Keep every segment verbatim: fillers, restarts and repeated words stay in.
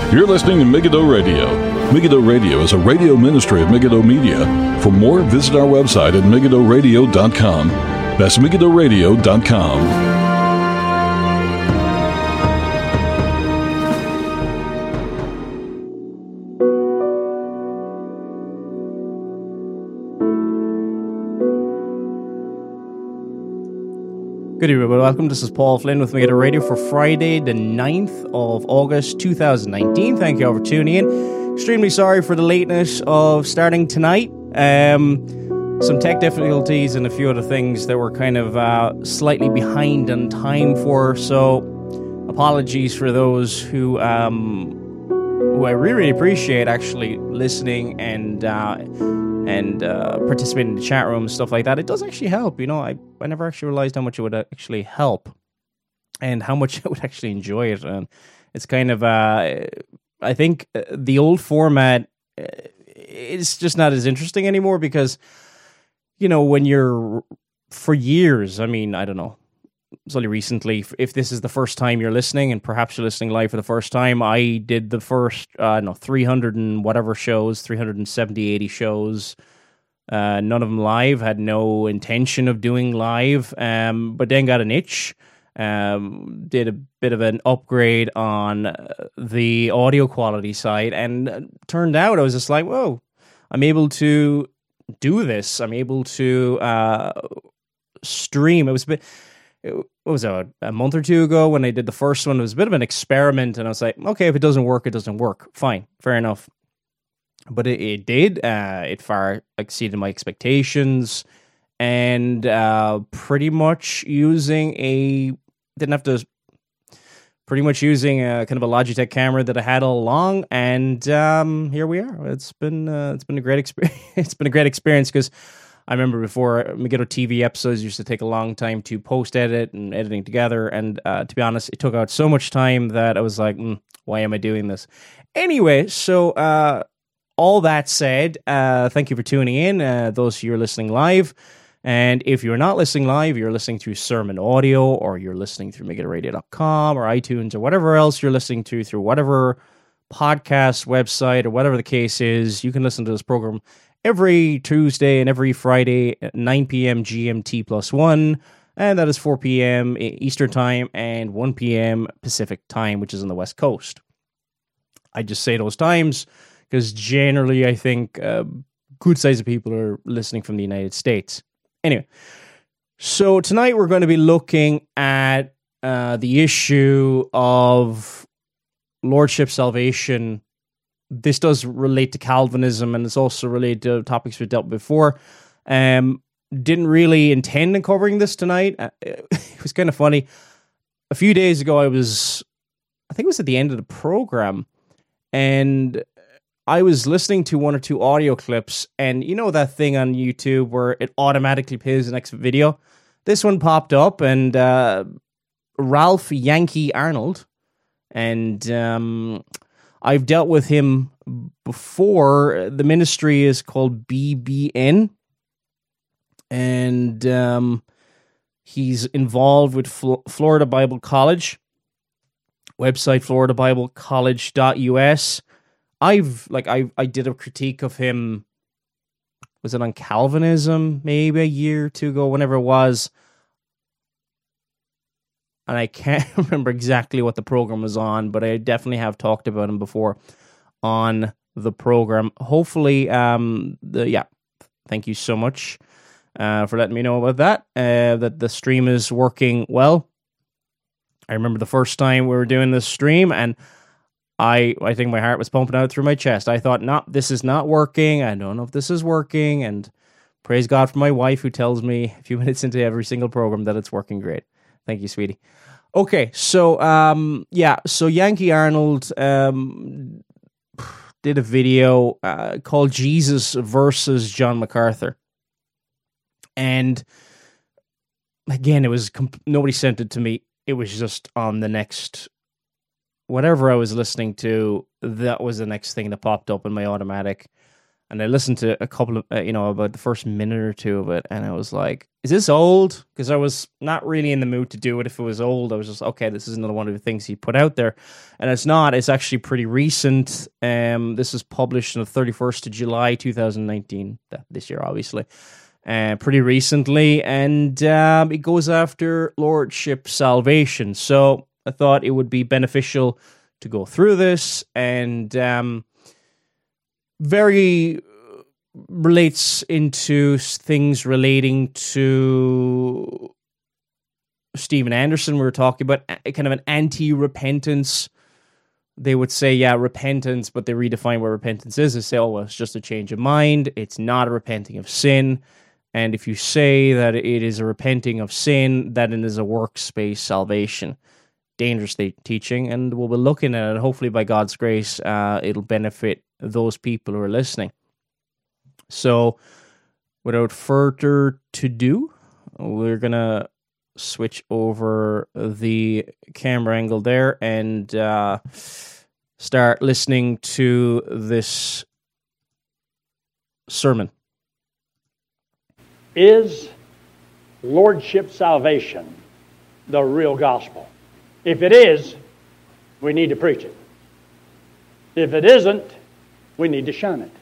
You're listening to Megiddo Radio. Megiddo Radio is a radio ministry of Megiddo Media. For more, visit our website at megiddo radio dot com. That's megiddo radio dot com. Good evening, everybody. Welcome. This is Paul Flynn with Megiddo Radio for Friday, the ninth of August, two thousand nineteen. Thank you all for tuning in. Extremely sorry for the lateness of starting tonight. Um, some tech difficulties and a few other things that we're kind of uh, slightly behind on time for. So, apologies for those who um, who I really, really appreciate actually listening and uh, and uh, participating in the chat room and stuff like that. It does actually help. You know, I, I never actually realized how much it would actually help and how much I would actually enjoy it. And it's kind of, uh, I think the old format is just not as interesting anymore because, you know, when you're, for years, I mean, I don't know, it's only recently, if this is the first time you're listening, and perhaps you're listening live for the first time, I did the first, uh, no, three hundred and whatever shows, three hundred seventy, eighty shows, uh, none of them live, had no intention of doing live, um, but then got an itch, um, did a bit of an upgrade on the audio quality side, and turned out I was just like, whoa, I'm able to do this, I'm able to uh, stream. It was a bit... What was that, a month or two ago when I did the first one? It was a bit of an experiment, and I was like, okay, if it doesn't work, it doesn't work. Fine, fair enough. But it, it did. Uh, it far exceeded my expectations, and uh, pretty much using a, didn't have to, pretty much using a kind of a Logitech camera that I had all along, and um, here we are. It's been uh, it's been a great experience. It's been a great experience because I remember before, Megiddo T V episodes used to take a long time to post-edit and editing together, and uh, to be honest, it took out so much time that I was like, mm, why am I doing this? Anyway, so uh, all that said, uh, thank you for tuning in, uh, those of you who are listening live, and if you're not listening live, you're listening through Sermon Audio, or you're listening through megiddo radio dot com, or iTunes, or whatever else you're listening to, through whatever podcast website, or whatever the case is, you can listen to this program every Tuesday and every Friday at nine p.m. G M T plus one, and that is four p.m. Eastern Time and one p.m. Pacific Time, which is on the West Coast. I just say those times because generally I think a good size of people are listening from the United States. Anyway, so tonight we're going to be looking at uh, the issue of Lordship salvation. This does relate to Calvinism, and it's also related to topics we've dealt with before. Um, didn't really intend on covering this tonight. Uh, it was kind of funny. A few days ago, I was, I think it was at the end of the program, and I was listening to one or two audio clips, and you know that thing on YouTube where it automatically plays the next video? This one popped up, and uh, Ralph Yankee Arnold, and um, I've dealt with him before. The ministry is called B B N, and um, he's involved with Fl- Florida Bible College. Website florida bible college dot U S. I've like I I did a critique of him. Was it on Calvinism? Maybe a year or two ago, whenever it was. And I can't remember exactly what the program was on, but I definitely have talked about him before on the program. Hopefully, um, the yeah, thank you so much uh, for letting me know about that, uh, that the stream is working well. I remember the first time we were doing this stream, and I I think my heart was pumping out through my chest. I thought, no, this is not working. I don't know if this is working, and praise God for my wife who tells me a few minutes into every single program that it's working great. Thank you, sweetie. Okay, so, um, yeah, so Yankee Arnold um, did a video uh, called Jesus versus John MacArthur. And, again, it was, comp- nobody sent it to me. It was just on the next, whatever I was listening to, that was the next thing that popped up in my automatic. And I listened to a couple of, uh, you know, about the first minute or two of it, and I was like, is this old? Because I was not really in the mood to do it if it was old. I was just, okay, this is another one of the things he put out there. And it's not. It's actually pretty recent. Um, this was published on the thirty-first of July, two thousand nineteen, this year, obviously. Uh, pretty recently. And um, it goes after Lordship salvation. So I thought it would be beneficial to go through this, and um, very relates into things relating to Steven Anderson. We were talking about kind of an anti-repentance. They would say, yeah, repentance, but they redefine what repentance is. They say, oh, well, it's just a change of mind. It's not a repenting of sin. And if you say that it is a repenting of sin, that it is a works-based salvation. Dangerous teaching, and we'll be looking at it. Hopefully, by God's grace, uh, it'll benefit those people who are listening. So, without further ado, we're going to switch over the camera angle there and uh, start listening to this sermon. Is Lordship salvation the real gospel? If it is, we need to preach it. If it isn't, we need to shun it.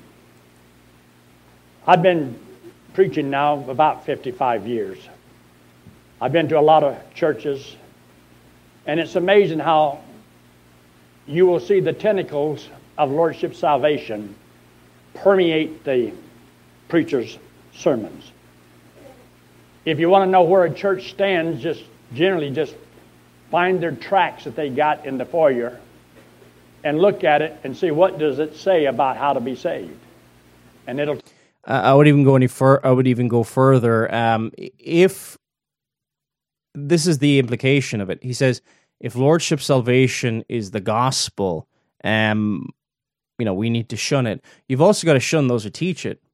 I've been preaching now about fifty-five years. I've been to a lot of churches, and it's amazing how you will see the tentacles of Lordship salvation permeate the preacher's sermons. If you want to know where a church stands, just generally just find their tracts that they got in the foyer and look at it and see what does it say about how to be saved. And it'll... Uh, I would even go any fur. I would even go further. Um, if this is the implication of it, he says, if Lordship salvation is the gospel, um, you know, we need to shun it. You've also got to shun those who teach it.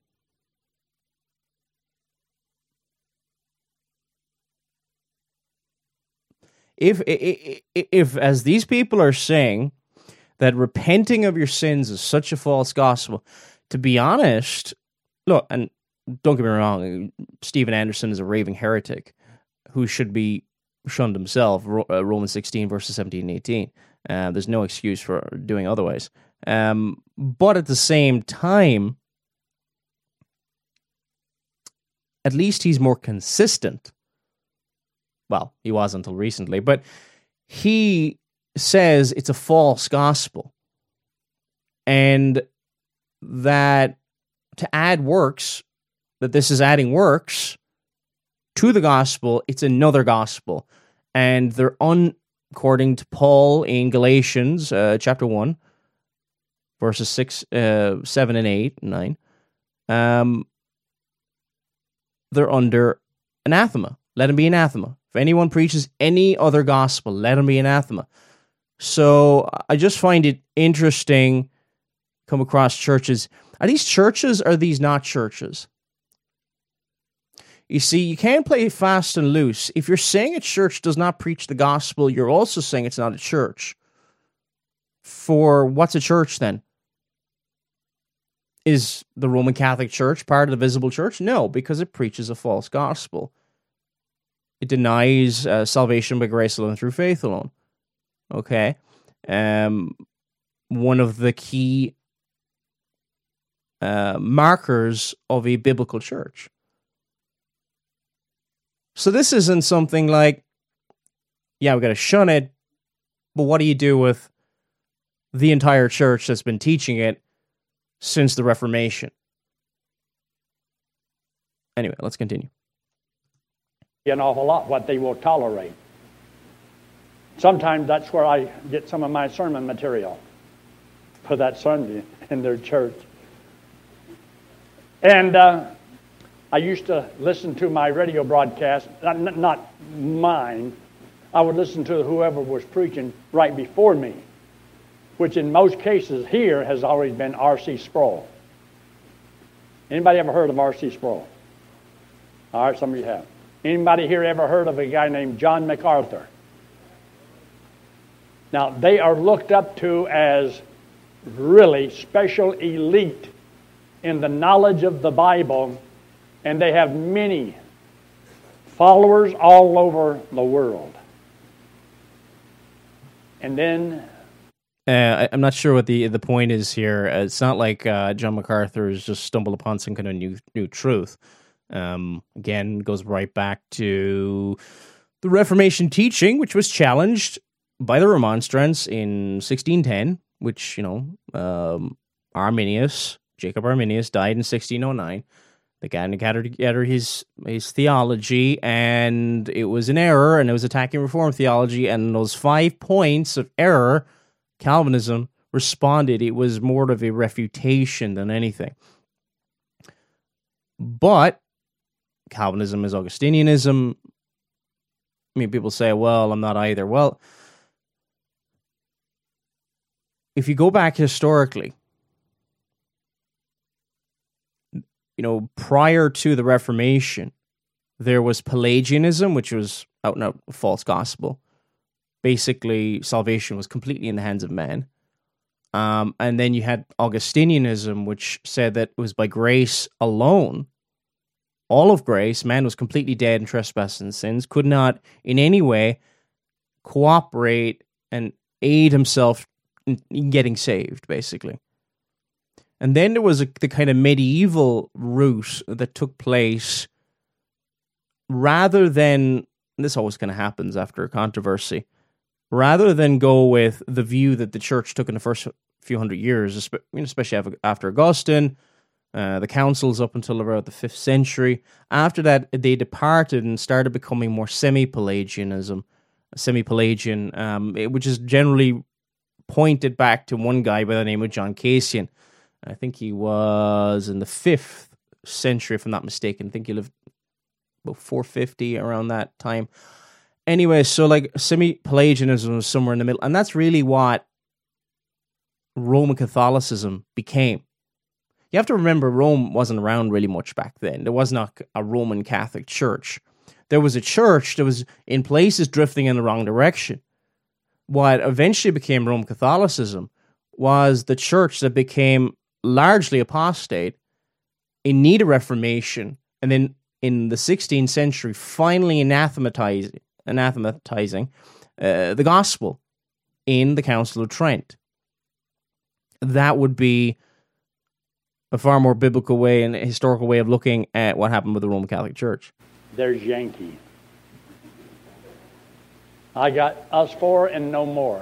If, if, if, as these people are saying, that repenting of your sins is such a false gospel, to be honest, look, and don't get me wrong, Steven Anderson is a raving heretic who should be shunned himself, Romans sixteen, verses seventeen and eighteen. Uh, there's no excuse for doing otherwise. Um, but at the same time, at least he's more consistent. Well, he was until recently, but he says it's a false gospel. And that to add works, that this is adding works to the gospel, it's another gospel. And they're un, according to Paul in Galatians uh, chapter one, verses six, uh, seven and eight, and nine, um, they're under anathema. Let him be anathema. If anyone preaches any other gospel, let him be anathema. So I just find it interesting, come across churches. Are these churches or are these not churches? You see, you can't play fast and loose. If you're saying a church does not preach the gospel, you're also saying it's not a church. For what's a church then? Is the Roman Catholic Church part of the visible church? No, because it preaches a false gospel. It denies uh, salvation by grace alone through faith alone. Okay? Um, one of the key uh, markers of a biblical church. So this isn't something like, yeah, we've got to shun it, but what do you do with the entire church that's been teaching it since the Reformation? Anyway, let's continue. An awful lot what they will tolerate. Sometimes that's where I get some of my sermon material for that Sunday in their church. And uh, I used to listen to my radio broadcast, not, not mine. I would listen to whoever was preaching right before me, which in most cases here has always been R C Sproul. Anybody ever heard of R C Sproul? All right, some of you have. Anybody here ever heard of a guy named John MacArthur? Now, they are looked up to as really special elite in the knowledge of the Bible, and they have many followers all over the world. And then... Uh, I'm not sure what the the point is here. It's not like uh, John MacArthur has just stumbled upon some kind of new new truth. Um, again, goes right back to the Reformation teaching, which was challenged by the Remonstrants in sixteen ten, which, you know, um, Arminius, Jacob Arminius, died in sixteen oh nine. They gathered together his his theology, and it was an error, and it was attacking Reformed theology, and those five points of error, Calvinism responded. It was more of a refutation than anything. But Calvinism is Augustinianism. I mean, people say, well, I'm not either. Well, if you go back historically, you know, prior to the Reformation, there was Pelagianism, which was out and out false gospel. Basically, salvation was completely in the hands of man. Um, and then you had Augustinianism, which said that it was by grace alone, all of grace, man was completely dead in trespass and sins, could not in any way cooperate and aid himself in, in getting saved, basically. And then there was a, the kind of medieval route that took place rather than, and this always kind of happens after a controversy, rather than go with the view that the church took in the first few hundred years, especially after Augustine, uh, the councils up until about the fifth century. After that, they departed and started becoming more semi-Pelagianism, semi-Pelagian, um, which is generally pointed back to one guy by the name of John Cassian. I think he was in the fifth century, if I'm not mistaken. I think he lived about four fifty, around that time. Anyway, so like semi-Pelagianism was somewhere in the middle, and that's really what Roman Catholicism became. You have to remember, Rome wasn't around really much back then. There was not a Roman Catholic Church. There was a church that was in places drifting in the wrong direction. What eventually became Roman Catholicism was the church that became largely apostate, in need of reformation, and then in the sixteenth century finally anathematizing, anathematizing uh, the gospel in the Council of Trent. That would be a far more biblical way and historical way of looking at what happened with the Roman Catholic Church. There's Yankee. I got us four and no more.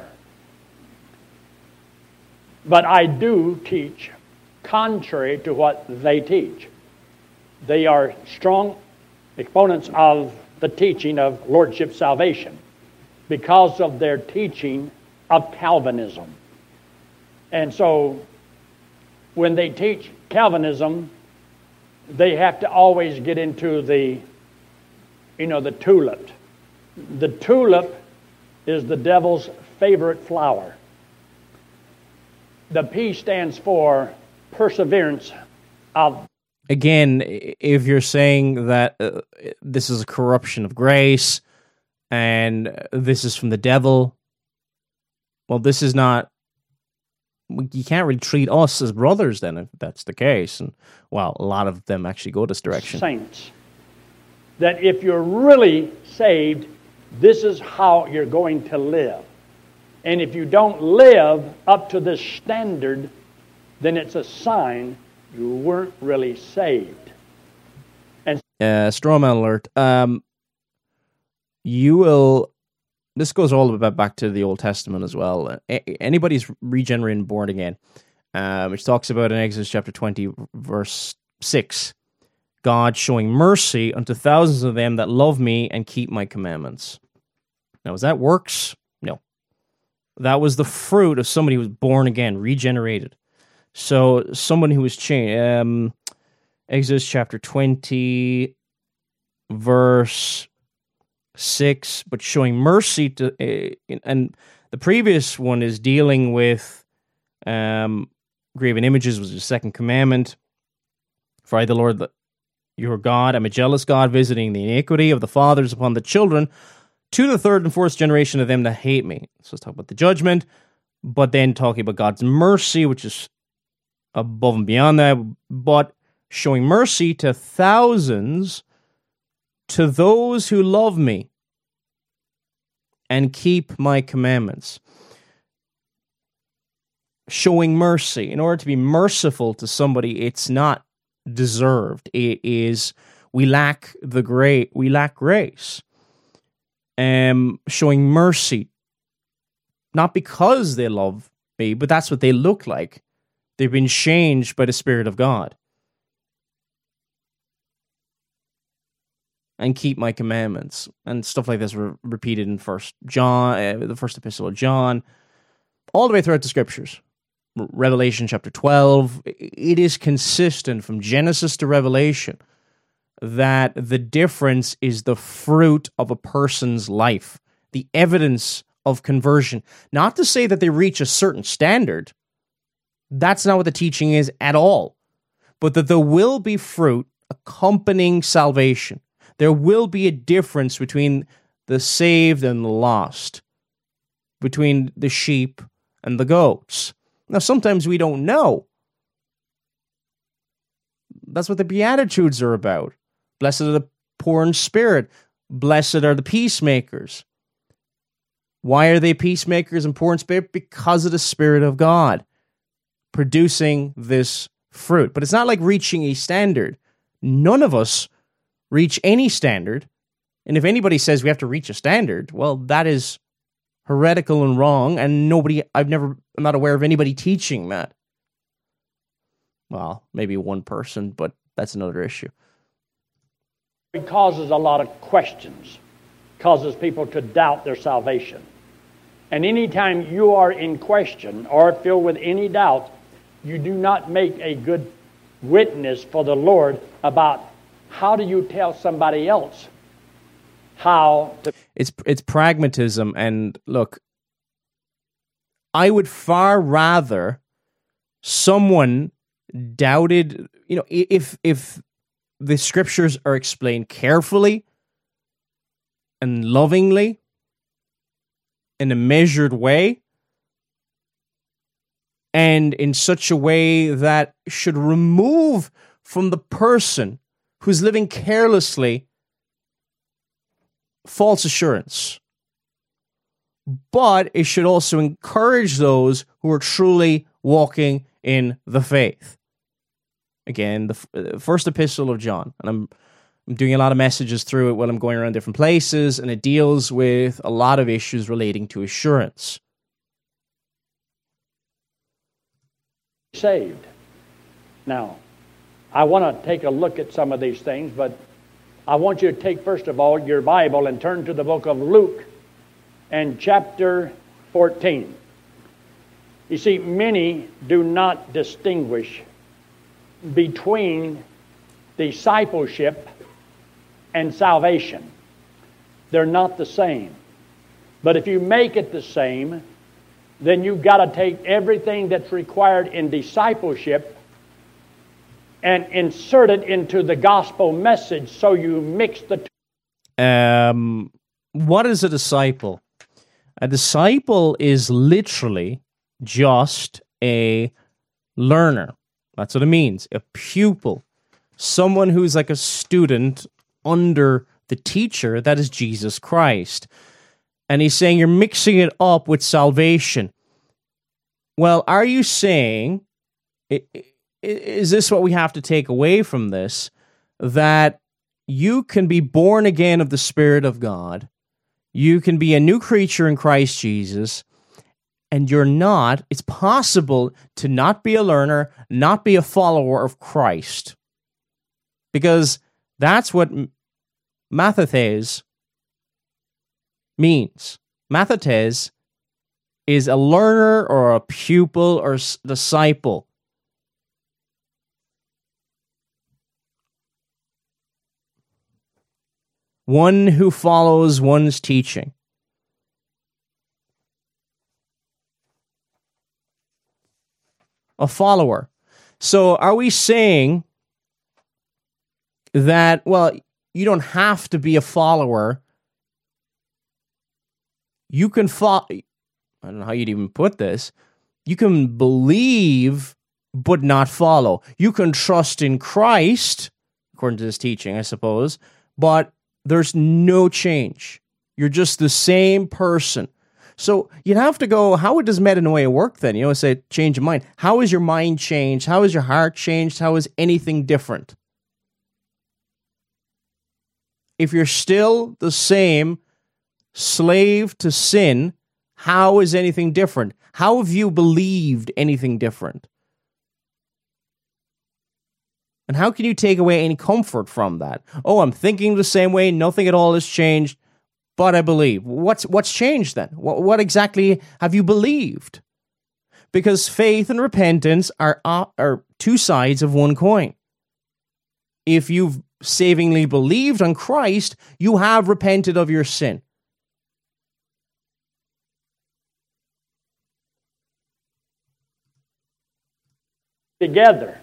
But I do teach contrary to what they teach. They are strong exponents of the teaching of Lordship salvation because of their teaching of Calvinism. And so when they teach Calvinism, they have to always get into the, you know, the tulip. The tulip is the devil's favorite flower. The P stands for perseverance of... Again, if you're saying that uh, this is a corruption of grace and this is from the devil, well, this is not... You can't really treat us as brothers then, if that's the case. And, well, a lot of them actually go this direction. Saints. That if you're really saved, this is how you're going to live. And if you don't live up to this standard, then it's a sign you weren't really saved. And uh, straw man alert. Um, you will. This goes all the way back to the Old Testament as well. A- anybody's regenerated and born again, uh, which talks about in Exodus chapter twenty, verse six, God showing mercy unto thousands of them that love me and keep my commandments. Now, is that works? No. That was the fruit of somebody who was born again, regenerated. So, someone who was changed. Um, Exodus chapter twenty, verse six, but showing mercy to, uh, and the previous one is dealing with um, graven images, was the second commandment. For I, the Lord, your God, am a jealous God, visiting the iniquity of the fathers upon the children, to the third and fourth generation of them that hate me. So let's talk about the judgment, but then talking about God's mercy, which is above and beyond that, but showing mercy to thousands, to those who love me and keep my commandments. Showing mercy. In order to be merciful to somebody, it's not deserved. It is, we lack the great, we lack grace. Um, showing mercy, not because they love me, but that's what they look like. They've been changed by the Spirit of God. And keep my commandments. And stuff like this were repeated in First John, uh, the first epistle of John, all the way throughout the Scriptures. Revelation chapter twelve, it is consistent from Genesis to Revelation that the difference is the fruit of a person's life, the evidence of conversion. Not to say that they reach a certain standard. That's not what the teaching is at all. But that there will be fruit accompanying salvation. There will be a difference between the saved and the lost, between the sheep and the goats. Now, sometimes we don't know. That's what the Beatitudes are about. Blessed are the poor in spirit. Blessed are the peacemakers. Why are they peacemakers and poor in spirit? Because of the Spirit of God producing this fruit. But it's not like reaching a standard. None of us reach any standard. And if anybody says we have to reach a standard, well, that is heretical and wrong, and nobody, I've never, I'm not aware of anybody teaching that. Well, maybe one person, but that's another issue. It causes a lot of questions, causes people to doubt their salvation. And anytime you are in question or filled with any doubt, you do not make a good witness for the Lord about how do you tell somebody else how to... It's it's pragmatism, and look, I would far rather someone doubted, you know, if if the Scriptures are explained carefully and lovingly in a measured way, and in such a way that should remove from the person who's living carelessly false assurance. But it should also encourage those who are truly walking in the faith. Again, the, the first epistle of John, and I'm I'm doing a lot of messages through it while I'm going around different places, and it deals with a lot of issues relating to assurance. Saved. Now, I want to take a look at some of these things, but I want you to take, first of all, your Bible and turn to the book of Luke and chapter fourteen. You see, many do not distinguish between discipleship and salvation. They're not the same. But if you make it the same, then you've got to take everything that's required in discipleship and insert it into the gospel message, so you mix the two. Um, what is a disciple? A disciple is literally just a learner. That's what it means. A pupil. Someone who's like a student under the teacher, that is Jesus Christ. And he's saying you're mixing it up with salvation. Well, are you saying... It, it, Is this what we have to take away from this? That you can be born again of the Spirit of God, you can be a new creature in Christ Jesus, and you're not, it's possible to not be a learner, not be a follower of Christ. Because that's what mathetes means. Mathetes is a learner or a pupil or disciple. One who follows one's teaching. A follower. So are we saying that, well, you don't have to be a follower. You can follow, I don't know how you'd even put this. You can believe, but not follow. You can trust in Christ, according to this teaching, I suppose, but there's no change. You're just the same person. So you'd have to go, how does metanoia work then? You know, say change of mind. How is your mind changed? How is your heart changed? How is anything different? If you're still the same slave to sin, how is anything different? How have you believed anything different? And how can you take away any comfort from that? Oh, I'm thinking the same way, nothing at all has changed, but I believe. What's what's changed then? What, what exactly have you believed? Because faith and repentance are, are two sides of one coin. If you've savingly believed on Christ, you have repented of your sin. Together,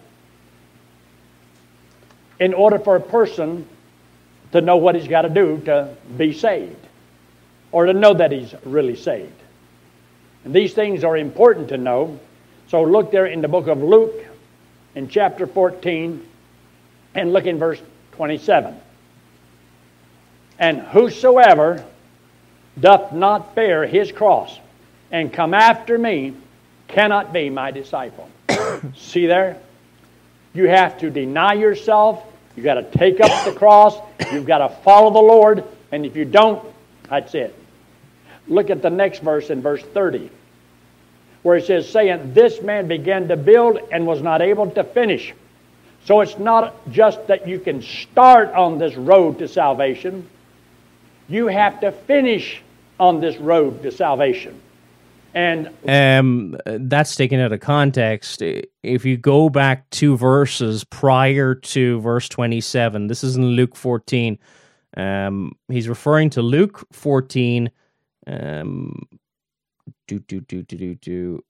in order for a person to know what he's got to do to be saved, or to know that he's really saved. And these things are important to know. So look there in the book of Luke, in chapter fourteen, and look in verse twenty-seven. And whosoever doth not bear his cross and come after me cannot be my disciple. See there? You have to deny yourself. You've got to take up the cross. You've got to follow the Lord. And if you don't, that's it. Look at the next verse in verse thirty, where it says, saying, this man began to build and was not able to finish. So it's not just that you can start on this road to salvation. You have to finish on this road to salvation. And um, that's taken out of context. If you go back two verses prior to verse twenty-seven, this is in Luke fourteen. Um, he's referring to Luke fourteen. Um, do do do do do do.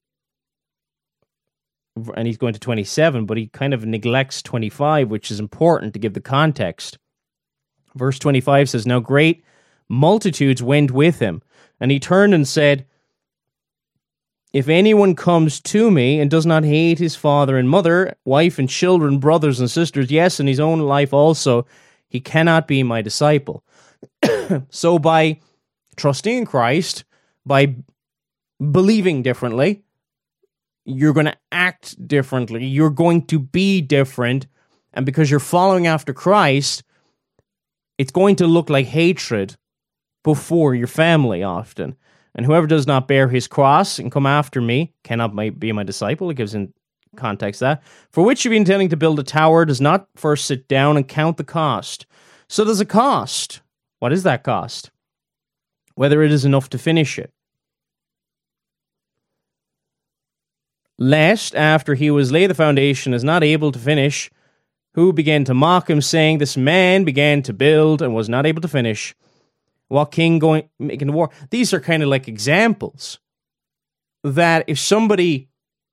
And he's going to twenty-seven, but he kind of neglects twenty-five, which is important to give the context. Verse twenty-five says, now great multitudes went with him, and he turned and said, if anyone comes to me and does not hate his father and mother, wife and children, brothers and sisters, yes, and his own life also, he cannot be my disciple. So by trusting in Christ, by believing differently, you're going to act differently. You're going to be different. And because you're following after Christ, it's going to look like hatred before your family often. And whoever does not bear his cross and come after me cannot be my disciple. It gives in context that. For which you be intending to build a tower does not first sit down and count the cost. So there's a cost. What is that cost? Whether it is enough to finish it. Lest, after he was laid the foundation, is not able to finish, who began to mock him, saying, this man began to build and was not able to finish. While king going making war. These are kind of like examples that if somebody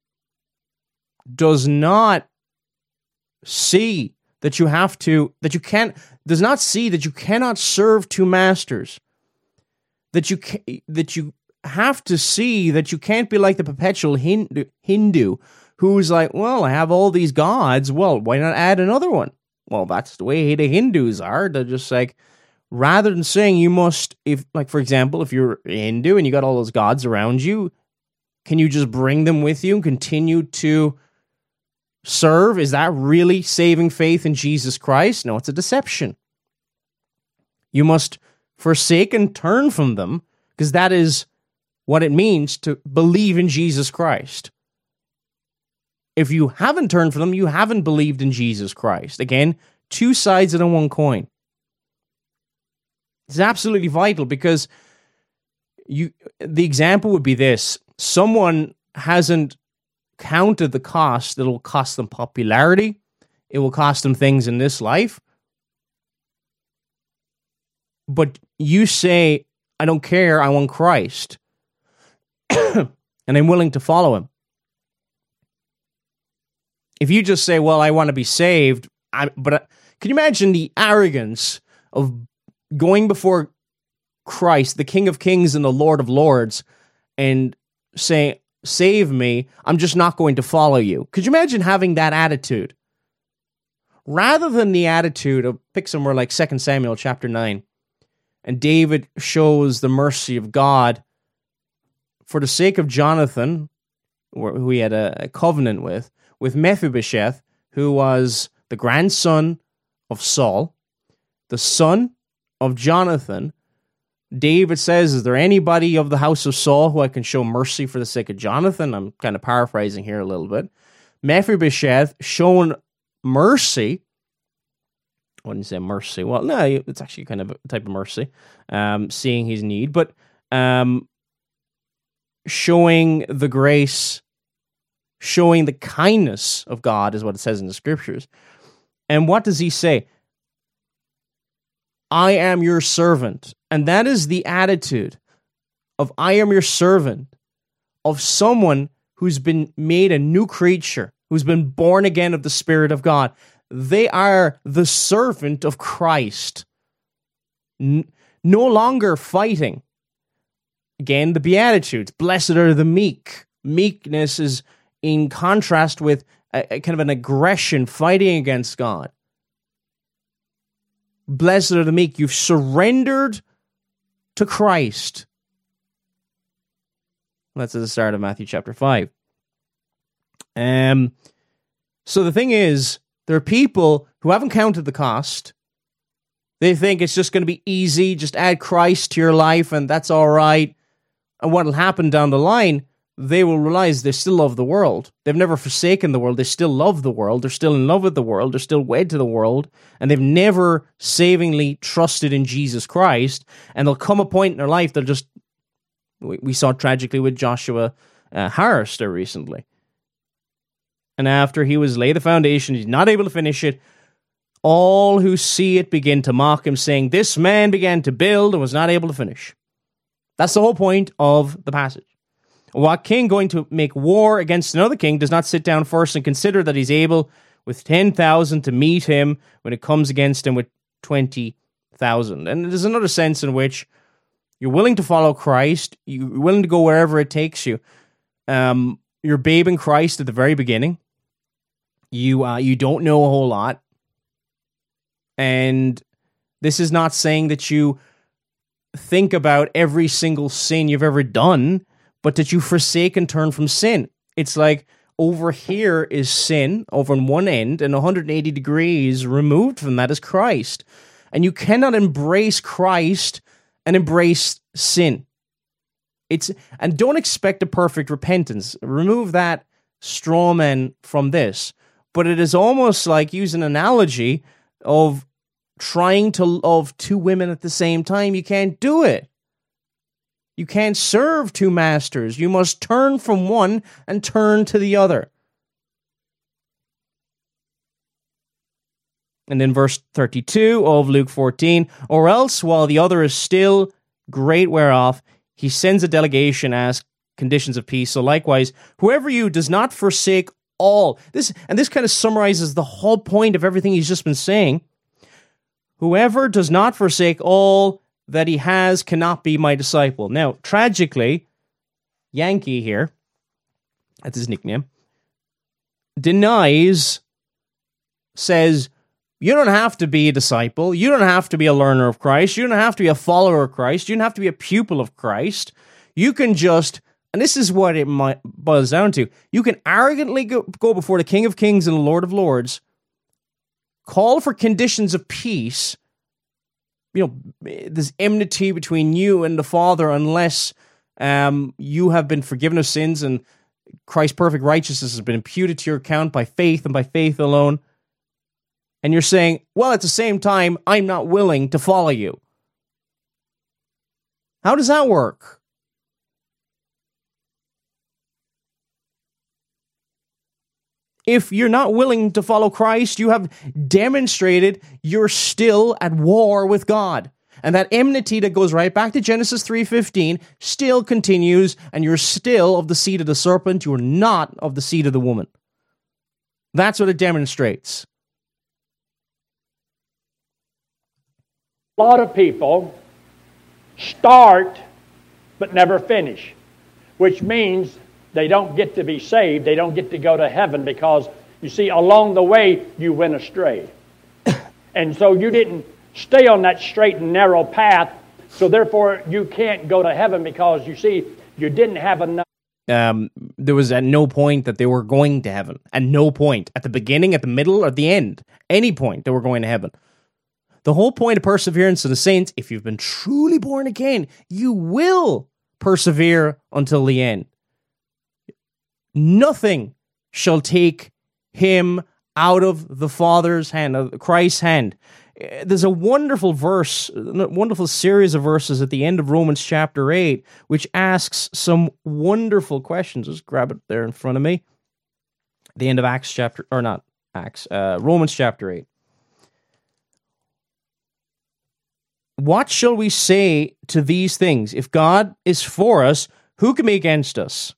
does not see that you have to, that you can't, does not see that you cannot serve two masters, that you can, that you have to see that you can't be like the perpetual Hindu, Hindu who's like, well, I have all these gods. Well, why not add another one? Well, that's the way the Hindus are. They're just like, rather than saying you must, if, like, for example, if you're Hindu and you got all those gods around you, can you just bring them with you and continue to serve? Is that really saving faith in Jesus Christ? No, it's a deception. You must forsake and turn from them, because that is what it means to believe in Jesus Christ. If you haven't turned from them, you haven't believed in Jesus Christ. Again, two sides of the one coin. It's absolutely vital, because you. The example would be this. Someone hasn't counted the cost that will cost them popularity. It will cost them things in this life. But you say, I don't care, I want Christ. And I'm willing to follow him. If you just say, well, I want to be saved, I, but uh, can you imagine the arrogance of going before Christ, the King of Kings and the Lord of Lords, and saying, save me, I'm just not going to follow you. Could you imagine having that attitude? Rather than the attitude of, pick somewhere like Second Samuel chapter nine, and David shows the mercy of God for the sake of Jonathan, who he had a, a covenant with, with Mephibosheth, who was the grandson of Saul, the son of Jonathan. David says, is there anybody of the house of Saul who I can show mercy for the sake of Jonathan? I'm kind of paraphrasing here a little bit. Mephibosheth shown mercy. I wouldn't say mercy. Well, no, it's actually kind of a type of mercy, um, seeing his need, but um, showing the grace, showing the kindness of God is what it says in the scriptures. And what does he say? I am your servant. And that is the attitude of I am your servant, of someone who's been made a new creature, who's been born again of the Spirit of God. They are the servant of Christ. N- no longer fighting. Again, the Beatitudes. Blessed are the meek. Meekness is in contrast with a, a kind of an aggression, fighting against God. Blessed are the meek. You've surrendered to Christ. That's at the start of Matthew chapter five. Um, so the thing is, there are people who haven't counted the cost. They think it's just going to be easy, just add Christ to your life and that's all right. And what will happen down the line, they will realize they still love the world. They've never forsaken the world. They still love the world. They're still in love with the world. They're still wed to the world. And they've never savingly trusted in Jesus Christ. And there'll come a point in their life they'll just, we, we saw tragically with Joshua uh, Harris there recently. And after he was laid the foundation, he's not able to finish it. All who see it begin to mock him, saying, this man began to build and was not able to finish. That's the whole point of the passage. What king going to make war against another king does not sit down first and consider that he's able with ten thousand to meet him when it comes against him with twenty thousand. And there's another sense in which you're willing to follow Christ, you're willing to go wherever it takes you. Um, you're babe in Christ at the very beginning. You uh, you don't know a whole lot. And this is not saying that you think about every single sin you've ever done, but that you forsake and turn from sin. It's like over here is sin over on one end, and one hundred eighty degrees removed from that is Christ. And you cannot embrace Christ and embrace sin. It's and don't expect a perfect repentance. Remove that straw man from this. But it is almost like, use an analogy of trying to love two women at the same time. You can't do it. You can't serve two masters. You must turn from one and turn to the other. And in verse thirty-two of Luke fourteen, or else while the other is still great whereof, he sends a delegation, ask conditions of peace. So likewise, whoever you does not forsake all. This and this kind of summarizes the whole point of everything he's just been saying. Whoever does not forsake all that he has cannot be my disciple. Now, tragically, Yankee here, that's his nickname, denies, says, you don't have to be a disciple. You don't have to be a learner of Christ. You don't have to be a follower of Christ. You don't have to be a pupil of Christ. You can just, and this is what it might boils down to, you can arrogantly go, go before the King of Kings and the Lord of Lords, call for conditions of peace. You know, there's enmity between you and the Father unless um, you have been forgiven of sins and Christ's perfect righteousness has been imputed to your account by faith and by faith alone. And you're saying, well, at the same time, I'm not willing to follow you. How does that work? If you're not willing to follow Christ, you have demonstrated you're still at war with God. And that enmity that goes right back to Genesis three fifteen still continues, and you're still of the seed of the serpent. You are not of the seed of the woman. That's what it demonstrates. A lot of people start but never finish, which means they don't get to be saved. They don't get to go to heaven because, you see, along the way, you went astray. And so you didn't stay on that straight and narrow path, so therefore you can't go to heaven because, you see, you didn't have enough. Um, there was at no point that they were going to heaven. At no point. At the beginning, at the middle, or at the end. Any point they were going to heaven. The whole point of perseverance of the saints, if you've been truly born again, you will persevere until the end. Nothing shall take him out of the Father's hand, of Christ's hand. There's a wonderful verse, a wonderful series of verses at the end of Romans chapter eight, which asks some wonderful questions. Just grab it there in front of me. The end of Acts chapter, or not Acts, uh, Romans chapter eight. What shall we say to these things? If God is for us, who can be against us?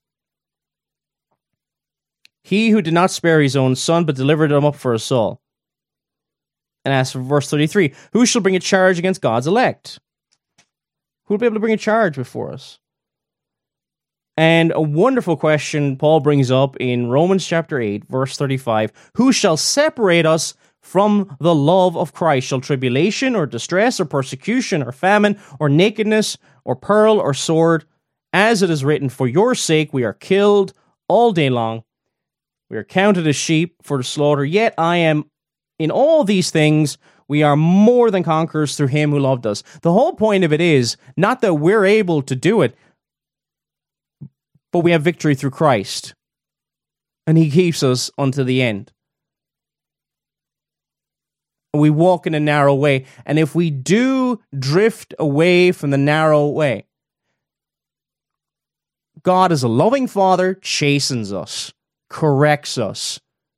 He who did not spare his own son, but delivered him up for us all. And as for verse thirty-three, who shall bring a charge against God's elect? Who will be able to bring a charge before us? And a wonderful question Paul brings up in Romans chapter eight, verse thirty-five. Who shall separate us from the love of Christ? Shall tribulation or distress or persecution or famine or nakedness or peril or sword? As it is written, for your sake we are killed all day long. We are counted as sheep for the slaughter. Yet I am in all these things, we are more than conquerors through him who loved us. The whole point of it is not that we're able to do it, but we have victory through Christ. And he keeps us unto the end. We walk in a narrow way. And if we do drift away from the narrow way, God as a loving Father chastens us, corrects us.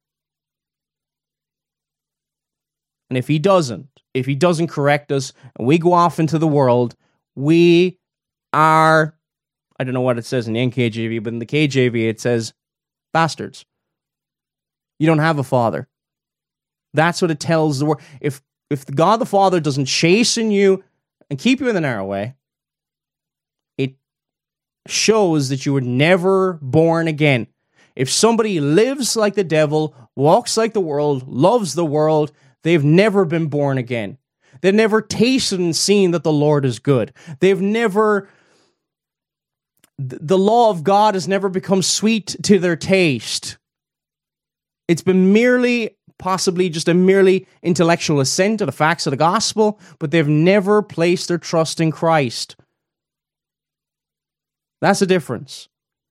And if he doesn't, if he doesn't correct us, and we go off into the world, we are, I don't know what it says in the N K J V, but in the K J V it says, bastards. You don't have a father. That's what it tells the world. If, if God the Father doesn't chasten you and keep you in the narrow way, it shows that you were never born again. If somebody lives like the devil, walks like the world, loves the world, they've never been born again. They've never tasted and seen that the Lord is good. They've never, the law of God has never become sweet to their taste. It's been merely, possibly just a merely intellectual assent to the facts of the gospel, but they've never placed their trust in Christ. That's the difference.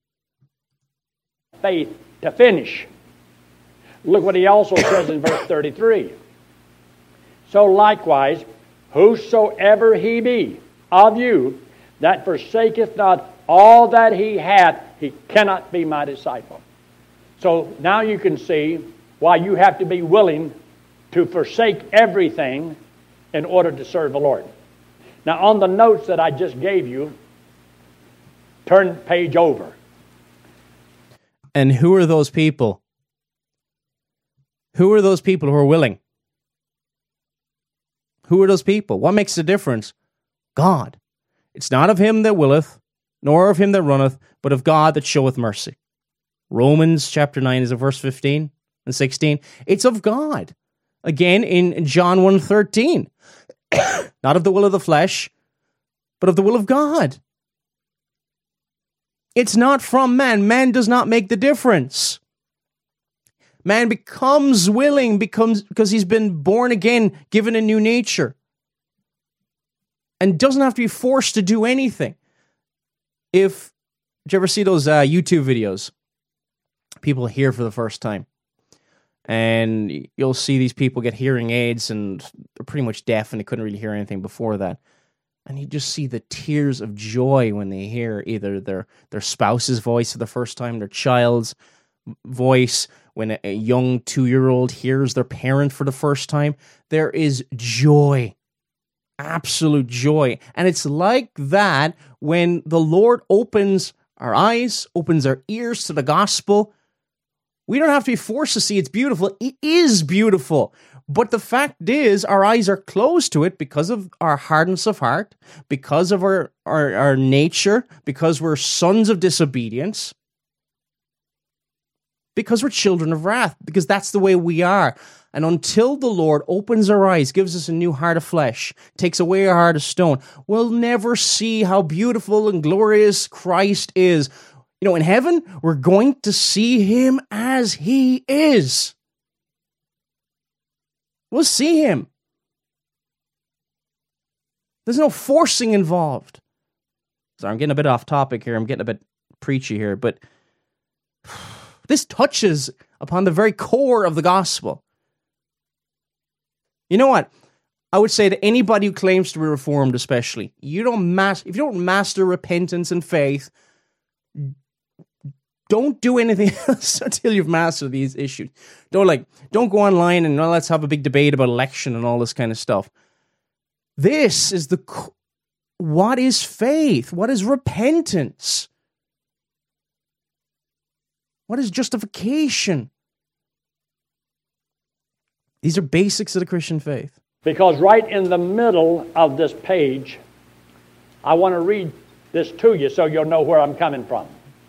Faith to finish. Look what he also says in verse thirty-three. So likewise, whosoever he be of you that forsaketh not all that he hath, he cannot be my disciple. So now you can see why you have to be willing to forsake everything in order to serve the Lord. Now on the notes that I just gave you, turn page over. And who are those people? Who are those people who are willing? Who are those people? What makes the difference? God. It's not of him that willeth, nor of him that runneth, but of God that showeth mercy. Romans chapter nine is it verse fifteen and sixteen. It's of God. Again, in John one thirteen. Not of the will of the flesh, but of the will of God. It's not from man. Man does not make the difference. Man becomes willing becomes because he's been born again, given a new nature, and doesn't have to be forced to do anything. If, did you ever see those uh, YouTube videos? People hear for the first time. And you'll see these people get hearing aids, and they're pretty much deaf, and they couldn't really hear anything before that. And you just see the tears of joy when they hear either their, their spouse's voice for the first time, their child's voice, when a, a young two-year-old hears their parent for the first time. There is joy, absolute joy. And it's like that when the Lord opens our eyes, opens our ears to the gospel. We don't have to be forced to see it's beautiful. It is beautiful. But the fact is, our eyes are closed to it because of our hardness of heart, because of our, our, our nature, because we're sons of disobedience. because we're children of wrath, because that's the way we are. And until the Lord opens our eyes, gives us a new heart of flesh, takes away our heart of stone, we'll never see how beautiful and glorious Christ is. You know, in heaven, we're going to see him as he is. We'll see him. There's no forcing involved. Sorry, I'm getting a bit off topic here. I'm getting a bit preachy here, but this touches upon the very core of the gospel. You know what? I would say to anybody who claims to be reformed, especially, you don't mas- if you don't master repentance and faith, don't do anything else until you've mastered these issues. Don't like, don't go online and oh, let's have a big debate about election and all this kind of stuff. This is the, what is faith? What is repentance? What is justification? These are basics of the Christian faith. Because right in the middle of this page, I want to read this to you so you'll know where I'm coming from.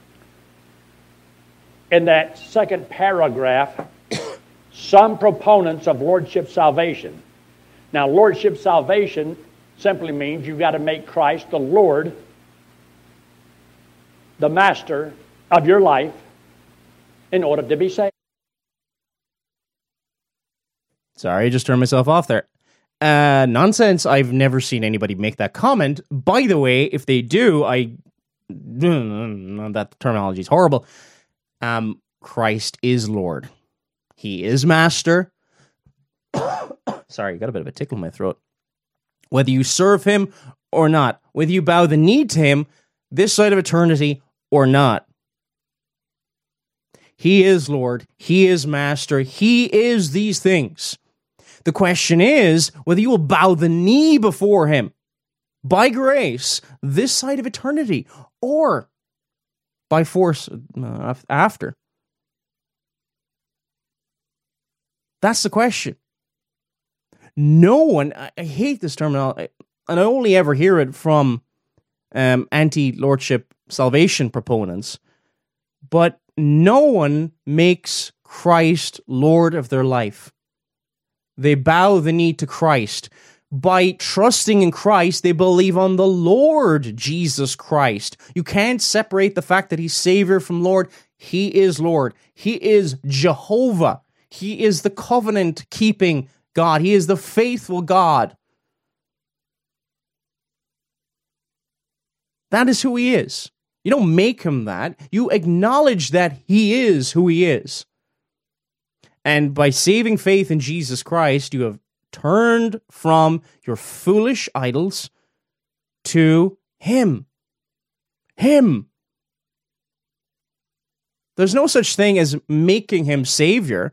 In that second paragraph, some proponents of Lordship salvation. Now, Lordship salvation simply means you've got to make Christ the Lord, the master of your life, in order to be saved. Sorry, I just turned myself off there. Uh, nonsense. I've never seen anybody make that comment. By the way, if they do, I... that terminology is horrible. Um, Christ is Lord. He is Master. Sorry, got a bit of a tickle in my throat. Whether you serve him or not, whether you bow the knee to him this side of eternity or not, he is Lord. He is Master. He is these things. The question is whether you will bow the knee before him by grace this side of eternity or by force uh, after. That's the question. No one, I, I hate this terminology, and I only ever hear it from um, anti-Lordship salvation proponents, but no one makes Christ Lord of their life. They bow the knee to Christ. By trusting in Christ, they believe on the Lord Jesus Christ. You can't separate the fact that he's Savior from Lord. He is Lord. He is Jehovah. He is the covenant-keeping God. He is the faithful God. That is who he is. You don't make him that. You acknowledge that he is who he is. And by saving faith in Jesus Christ, you have turned from your foolish idols to him. Him. There's no such thing as making him Savior.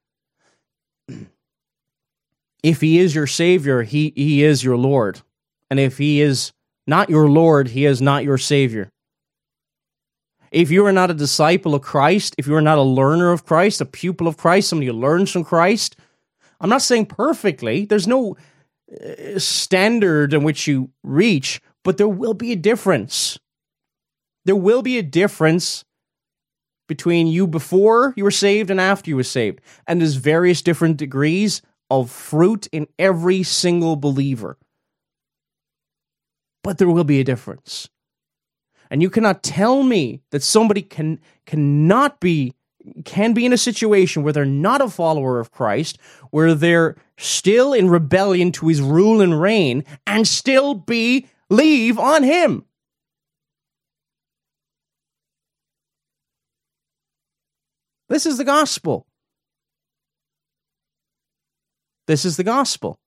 If he is your Savior, he, he is your Lord. And if he is not your Lord, he is not your Savior. If you are not a disciple of Christ, if you are not a learner of Christ, a pupil of Christ, somebody who learns from Christ, I'm not saying perfectly, there's no uh, standard in which you reach, but there will be a difference. There will be a difference between you before you were saved and after you were saved. And there's various different degrees of fruit in every single believer. But there will be a difference. And you cannot tell me that somebody can cannot be, can be in a situation where they're not a follower of Christ, where they're still in rebellion to his rule and reign, and still believe on him. This is the gospel. This is the gospel.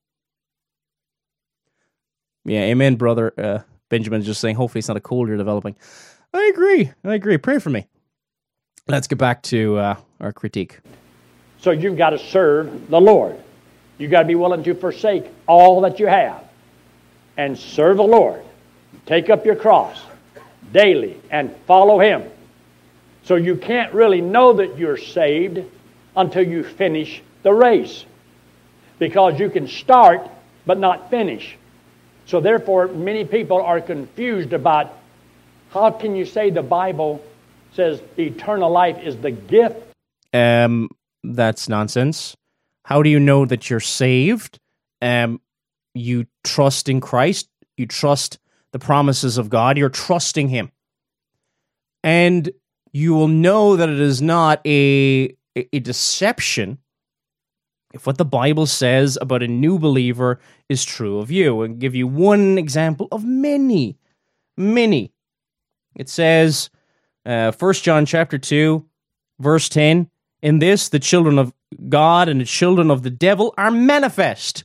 Yeah, amen, brother. Uh, Benjamin's just saying, hopefully it's not a cold you're developing. I agree. I agree. Pray for me. Let's get back to uh, our critique. So you've got to serve the Lord. You've got to be willing to forsake all that you have and serve the Lord. Take up your cross daily and follow him. So you can't really know that you're saved until you finish the race. Because you can start but not finish. So therefore, many people are confused about how can you say the Bible says eternal life is the gift. Um, that's nonsense. How do you know that you're saved? Um, you trust in Christ. You trust the promises of God. You're trusting Him. And you will know that it is not a, a deception if what the Bible says about a new believer is true of you. I'll give you one example of many, many. It says, uh, First John chapter two, verse ten, in this the children of God and the children of the devil are manifest.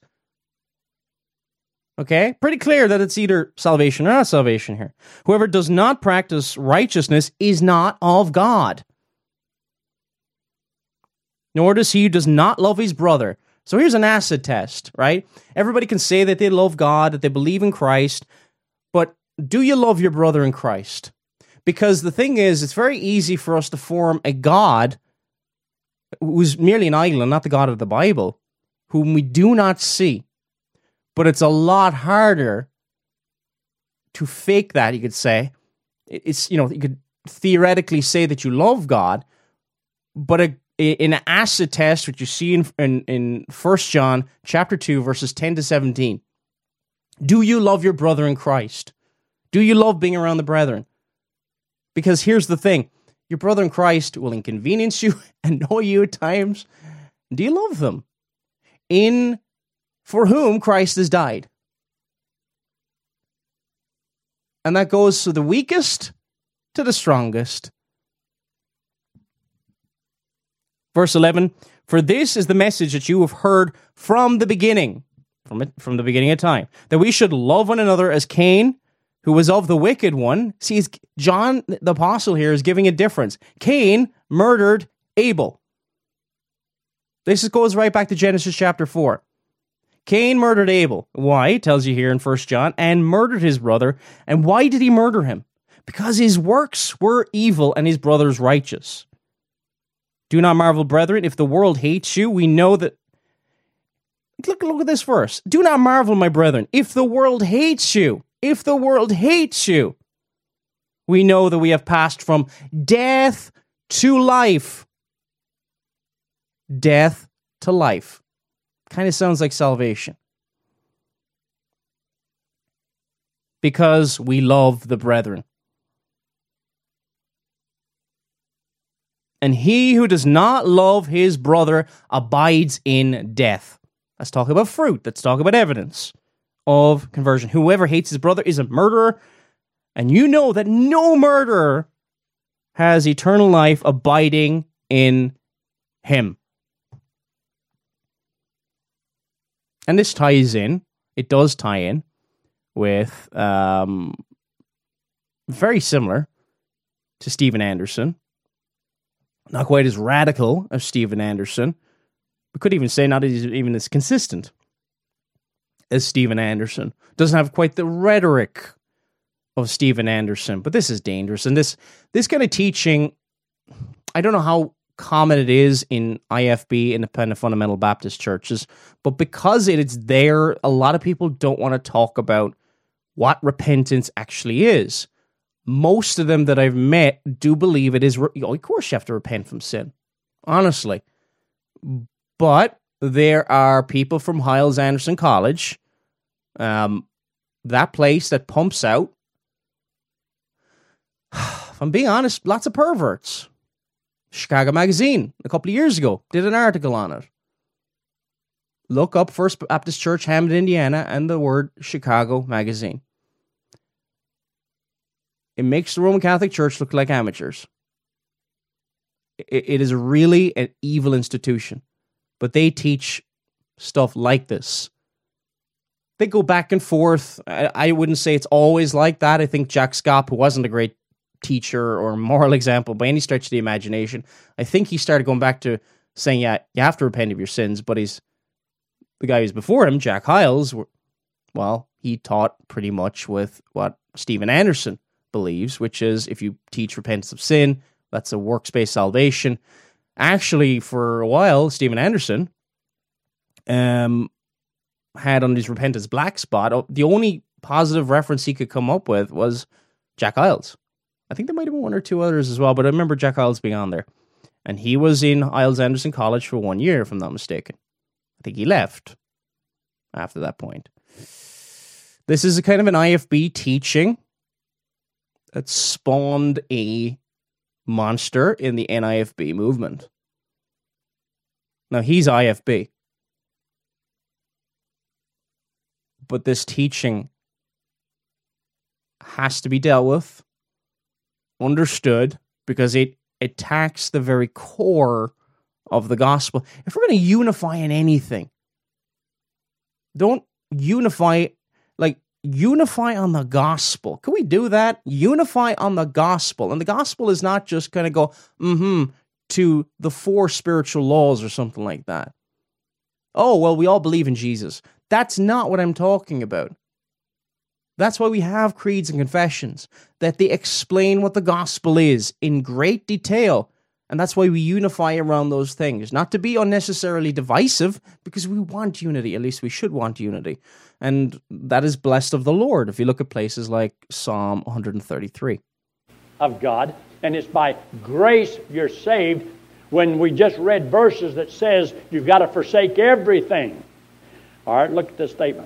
Okay? Pretty clear that it's either salvation or not salvation here. Whoever does not practice righteousness is not of God, nor does he who does not love his brother. So here's an acid test, right? Everybody can say that they love God, that they believe in Christ, but do you love your brother in Christ? Because the thing is, it's very easy for us to form a God who's merely an idol and not the God of the Bible, whom we do not see. But it's a lot harder to fake that, you could say. It's, you know, you could theoretically say that you love God, but a in an acid test, which you see in, in, in First John chapter two, verses ten to seventeen. Do you love your brother in Christ? Do you love being around the brethren? Because here's the thing. Your brother in Christ will inconvenience you, annoy you at times. Do you love them? In for whom Christ has died. And that goes to the weakest to the strongest. Verse eleven, for this is the message that you have heard from the beginning, from it, from the beginning of time, that we should love one another as Cain, who was of the wicked one. See, John the Apostle here is giving a difference. Cain murdered Abel. This goes right back to Genesis chapter four. Cain murdered Abel. Why? It tells you here in First John, and murdered his brother. And why did he murder him? Because his works were evil and his brother's righteous. Do not marvel, brethren, if the world hates you. We know that... Look, look at this verse. Do not marvel, my brethren, if the world hates you. If the world hates you. We know that we have passed from death to life. Death to life. Kind of sounds like salvation. Because we love the brethren. And he who does not love his brother abides in death. Let's talk about fruit. Let's talk about evidence of conversion. Whoever hates his brother is a murderer. And you know that no murderer has eternal life abiding in him. And this ties in. It does tie in with um, very similar to Steven Anderson. Not quite as radical as Steven Anderson. We could even say not as, even as consistent as Steven Anderson. Doesn't have quite the rhetoric of Steven Anderson, but this is dangerous. And this this kind of teaching, I don't know how common it is in I F B, Independent Fundamental Baptist churches, but because it is there, a lot of people don't want to talk about what repentance actually is. Most of them that I've met do believe it is, re- of course you have to repent from sin, honestly. But there are people from Hyles Anderson College, um, that place that pumps out, if I'm being honest, lots of perverts. Chicago Magazine, a couple of years ago, did an article on it. Look up First Baptist Church, Hammond, Indiana, and the word Chicago Magazine. It makes the Roman Catholic Church look like amateurs. It, it is really an evil institution. But they teach stuff like this. They go back and forth. I, I wouldn't say it's always like that. I think Jack Scott, who wasn't a great teacher or moral example by any stretch of the imagination, I think he started going back to saying, yeah, you have to repent of your sins. But he's the guy who's before him, Jack Hyles, well, he taught pretty much with what Steven Anderson believes, which is if you teach repentance of sin, that's a works-based salvation. Actually, for a while, Steven Anderson um, had on his repentance black spot, the only positive reference he could come up with was Jack Hyles. I think there might have been one or two others as well, but I remember Jack Hyles being on there. And he was in Iles Anderson College for one year, if I'm not mistaken. I think he left after that point. This is a kind of an I F B teaching that spawned a monster in the N I F B movement. Now, he's I F B. But this teaching has to be dealt with, understood, because it attacks the very core of the gospel. If we're going to unify in anything, don't unify, like, unify on the gospel. Can we do that? Unify on the gospel. And the gospel is not just kind of go, mm-hmm, to the four spiritual laws or something like that. Oh, well, we all believe in Jesus. That's not what I'm talking about. That's why we have creeds and confessions, that they explain what the gospel is in great detail. And that's why we unify around those things. Not to be unnecessarily divisive, because we want unity. At least we should want unity. And that is blessed of the Lord, if you look at places like Psalm one thirty-three. Of God, and it's by grace you're saved, when we just read verses that says you've got to forsake everything. All right, look at this statement.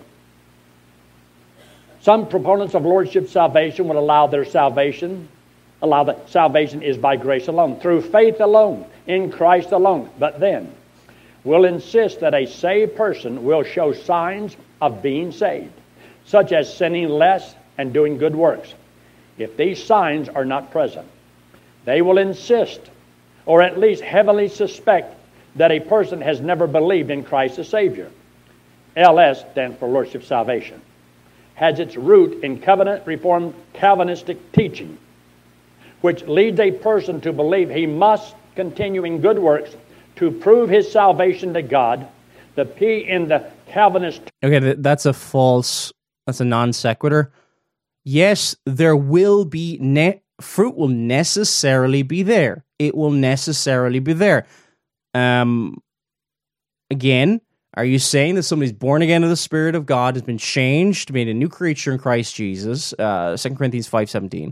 Some proponents of Lordship salvation will allow their salvation, allow that salvation is by grace alone, through faith alone, in Christ alone. But then, will insist that a saved person will show signs of being saved, such as sinning less and doing good works. If these signs are not present, they will insist, or at least heavily suspect, that a person has never believed in Christ as Savior. L S stands for Lordship salvation. Has its root in covenant reformed Calvinistic teaching, which leads a person to believe he must continue in good works to prove his salvation to God. The P in the Calvinist... Okay, that's a false, that's a non sequitur. Yes, there will be, ne- fruit will necessarily be there. It will necessarily be there. Um, again, are you saying that somebody's born again of the Spirit of God, has been changed, made a new creature in Christ Jesus, uh, Second Corinthians five seventeen?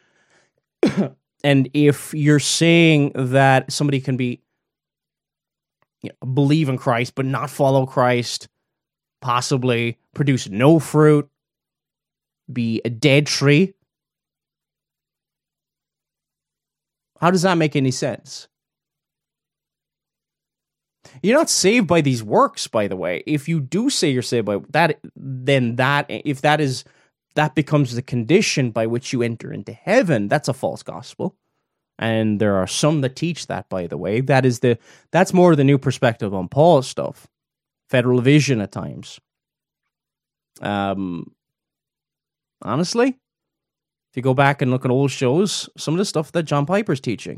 And if you're saying that somebody can be, you know, believe in Christ but not follow Christ, possibly produce no fruit, be a dead tree, how does that make any sense? You're not saved by these works, by the way. If you do say you're saved by that, then that, if that is, that becomes the condition by which you enter into heaven, that's a false gospel. And there are some that teach that, by the way. That is the, that's more the new perspective on Paul's stuff. Federal vision at times. Um, honestly, if you go back and look at old shows, some of the stuff that John Piper's teaching.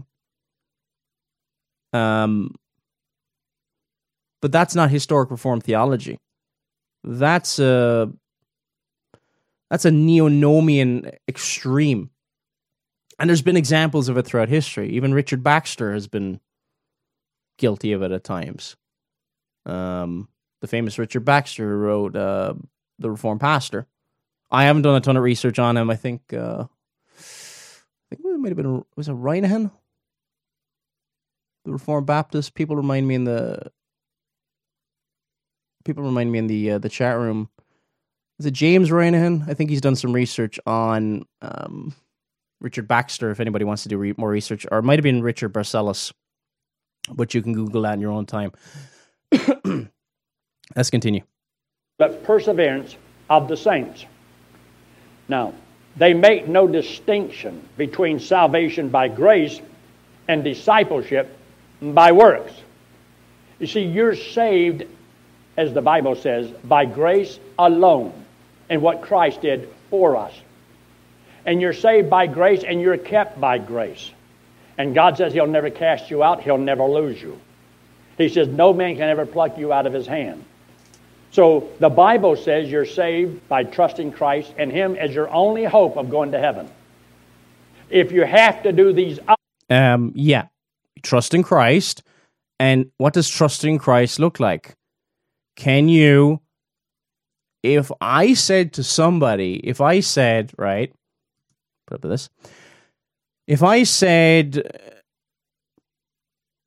Um, but that's not historic Reformed theology. That's a, that's a neo-nomian extreme. And there's been examples of it throughout history. Even Richard Baxter has been guilty of it at times. Um, the famous Richard Baxter who wrote uh, The Reformed Pastor. I haven't done a ton of research on him. I think uh, I think it might have been, was it Reinahan? The Reformed Baptist. People remind me in the people remind me in the uh, the chat room. Is it James Reinahan? I think he's done some research on um, Richard Baxter, if anybody wants to do re- more research. Or it might have been Richard Barcellos, but you can Google that in your own time. Let's continue. But perseverance of the saints. Now, they make no distinction between salvation by grace and discipleship by works. You see, you're saved, as the Bible says, by grace alone and what Christ did for us. And you're saved by grace and you're kept by grace. And God says He'll never cast you out. He'll never lose you. He says no man can ever pluck you out of His hand. So the Bible says you're saved by trusting Christ and Him as your only hope of going to heaven. If you have to do these... Um, yeah, trust in Christ. And what does trusting Christ look like? Can you... If I said to somebody, if I said, right, put up with this. If I said,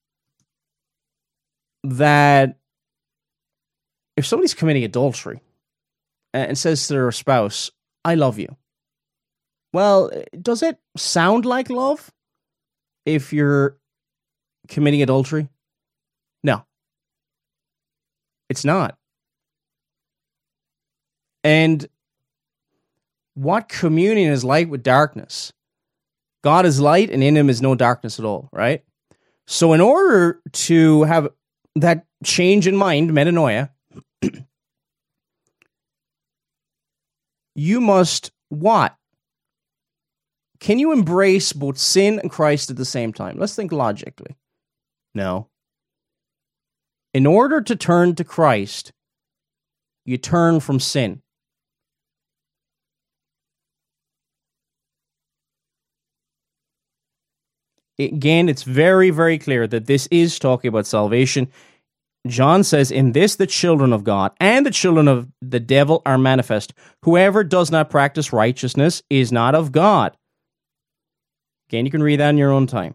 that if somebody's committing adultery and says to their spouse, I love you, well, does it sound like love if you're committing adultery? No. It's not. And what communion is light with darkness? God is light, and in him is no darkness at all, right? So in order to have that change in mind, metanoia, you must what? Can you embrace both sin and Christ at the same time? Let's think logically. No. In order to turn to Christ, you turn from sin. Again, it's very, very clear that this is talking about salvation. John says, in this the children of God and the children of the devil are manifest. Whoever does not practice righteousness is not of God. Again, you can read that in your own time.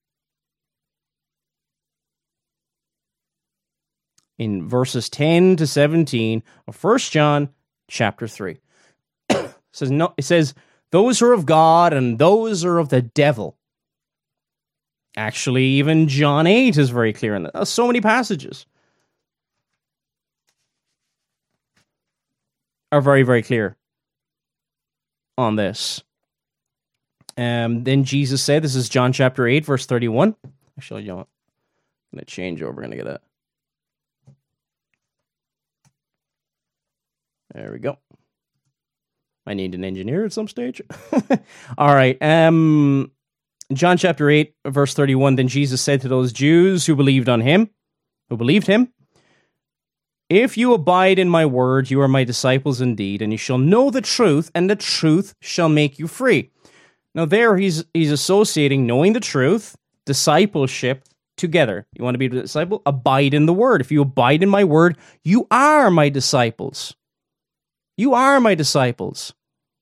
In verses ten to seventeen of First John chapter three. it says, no, it says, those are of God and those are of the devil. Actually, even John eight is very clear in that. So many passages are very, very clear on this. Um, then Jesus said, this is John chapter eight, verse thirty-one. Actually, you know what? I'm going to change over. We're going to get that. There we go. I need an engineer at some stage. All right. Um, John chapter eight, verse thirty-one. Then Jesus said to those Jews who believed on him, who believed him, if you abide in my word, you are my disciples indeed, and you shall know the truth, and the truth shall make you free. Now there he's he's associating knowing the truth, discipleship together. You want to be a disciple? Abide in the word. If you abide in my word, you are my disciples. You are my disciples.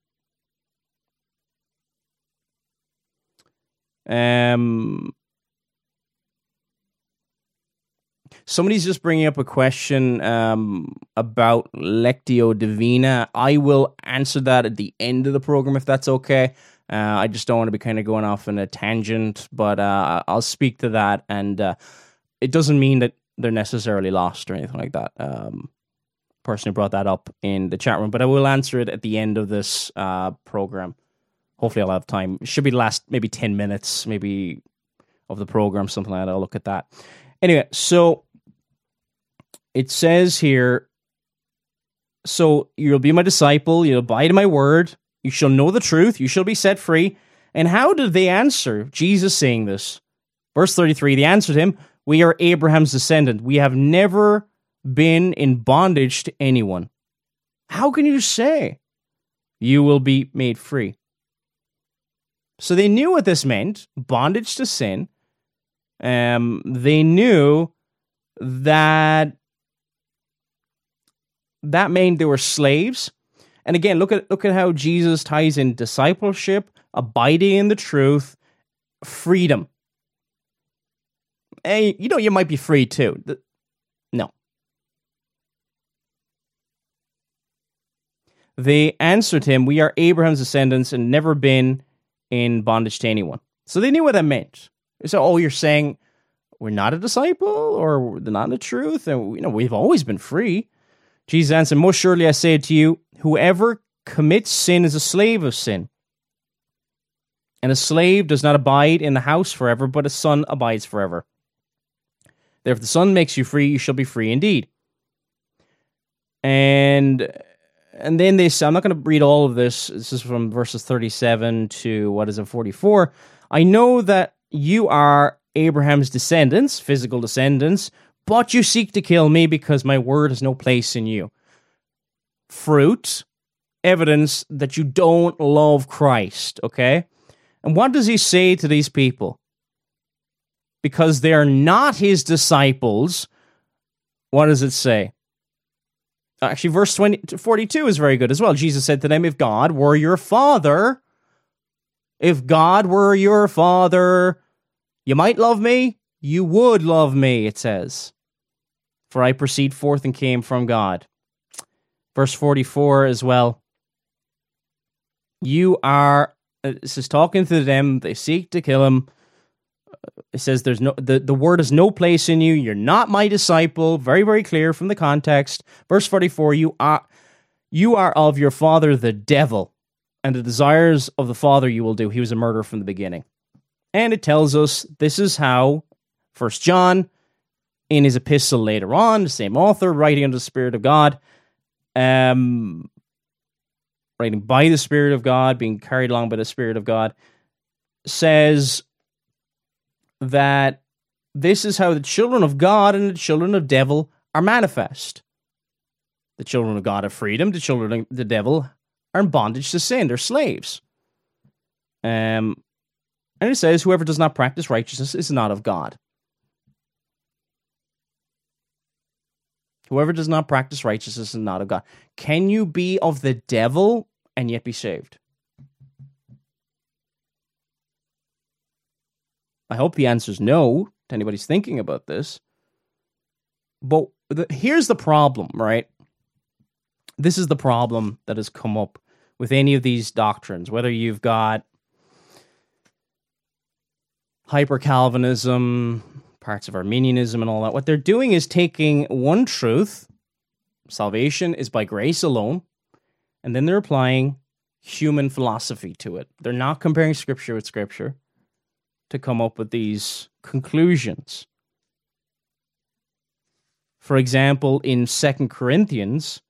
Um, somebody's just bringing up a question um, about Lectio Divina. I will answer that at the end of the program if that's okay. Uh, I just don't want to be kind of going off in a tangent, but uh, I'll speak to that, and uh, it doesn't mean that they're necessarily lost or anything like that. Um, person who brought that up in the chat room, but I will answer it at the end of this uh, program. Hopefully I'll have time. It should be the last maybe ten minutes, maybe, of the program, something like that. I'll look at that. Anyway, so it says here, so you'll be my disciple, you'll abide in my word, you shall know the truth, you shall be set free. And how did they answer Jesus saying this? Verse thirty-three, they answered him, we are Abraham's descendant. We have never been in bondage to anyone. How can you say you will be made free? So they knew what this meant, bondage to sin. Um, they knew that that meant they were slaves. And again, look at look at how Jesus ties in discipleship, abiding in the truth, freedom. Hey, you know, you might be free too. No. They answered him, we are Abraham's descendants and never been in bondage to anyone. So they knew what that meant. So, oh, you're saying we're not a disciple, or they're not in the truth, and you know we've always been free. Jesus answered, most surely I say to you, whoever commits sin is a slave of sin. And a slave does not abide in the house forever, but a son abides forever. Therefore, if the Son makes you free, you shall be free indeed. And and then they say, I'm not going to read all of this. This is from verses thirty-seven to, what is it, forty-four. I know that you are Abraham's descendants, physical descendants, but you seek to kill me because my word has no place in you. Fruit, evidence that you don't love Christ, okay? And what does he say to these people? Because they're not his disciples, what does it say? Actually, verse twenty, forty-two is very good as well. Jesus said to them, if God were your father, if God were your father, you might love me, you would love me, it says. for I proceed forth and came from God. Verse forty-four as well. You are, this is talking to them, they seek to kill him. It says there's no the, the word has no place in you. You're not my disciple. Very, very clear from the context. Verse forty-four, you are you are of your father the devil, and the desires of the father you will do. He was a murderer from the beginning. And it tells us this is how First John, in his epistle later on, the same author, writing under the Spirit of God, um, writing by the Spirit of God, being carried along by the Spirit of God, says that this is how the children of God and the children of devil are manifest. The children of God have freedom. The children of the devil are in bondage to sin. They're slaves. Um, and it says, whoever does not practice righteousness is not of God. Whoever does not practice righteousness is not of God. Can you be of the devil and yet be saved? I hope the answer is no to anybody's thinking about this. But the, here's the problem, right? This is the problem that has come up with any of these doctrines, whether you've got hyper-Calvinism, parts of Arminianism and all that. What they're doing is taking one truth, salvation is by grace alone, and then they're applying human philosophy to it. They're not comparing Scripture with Scripture to come up with these conclusions. For example, in Second Corinthians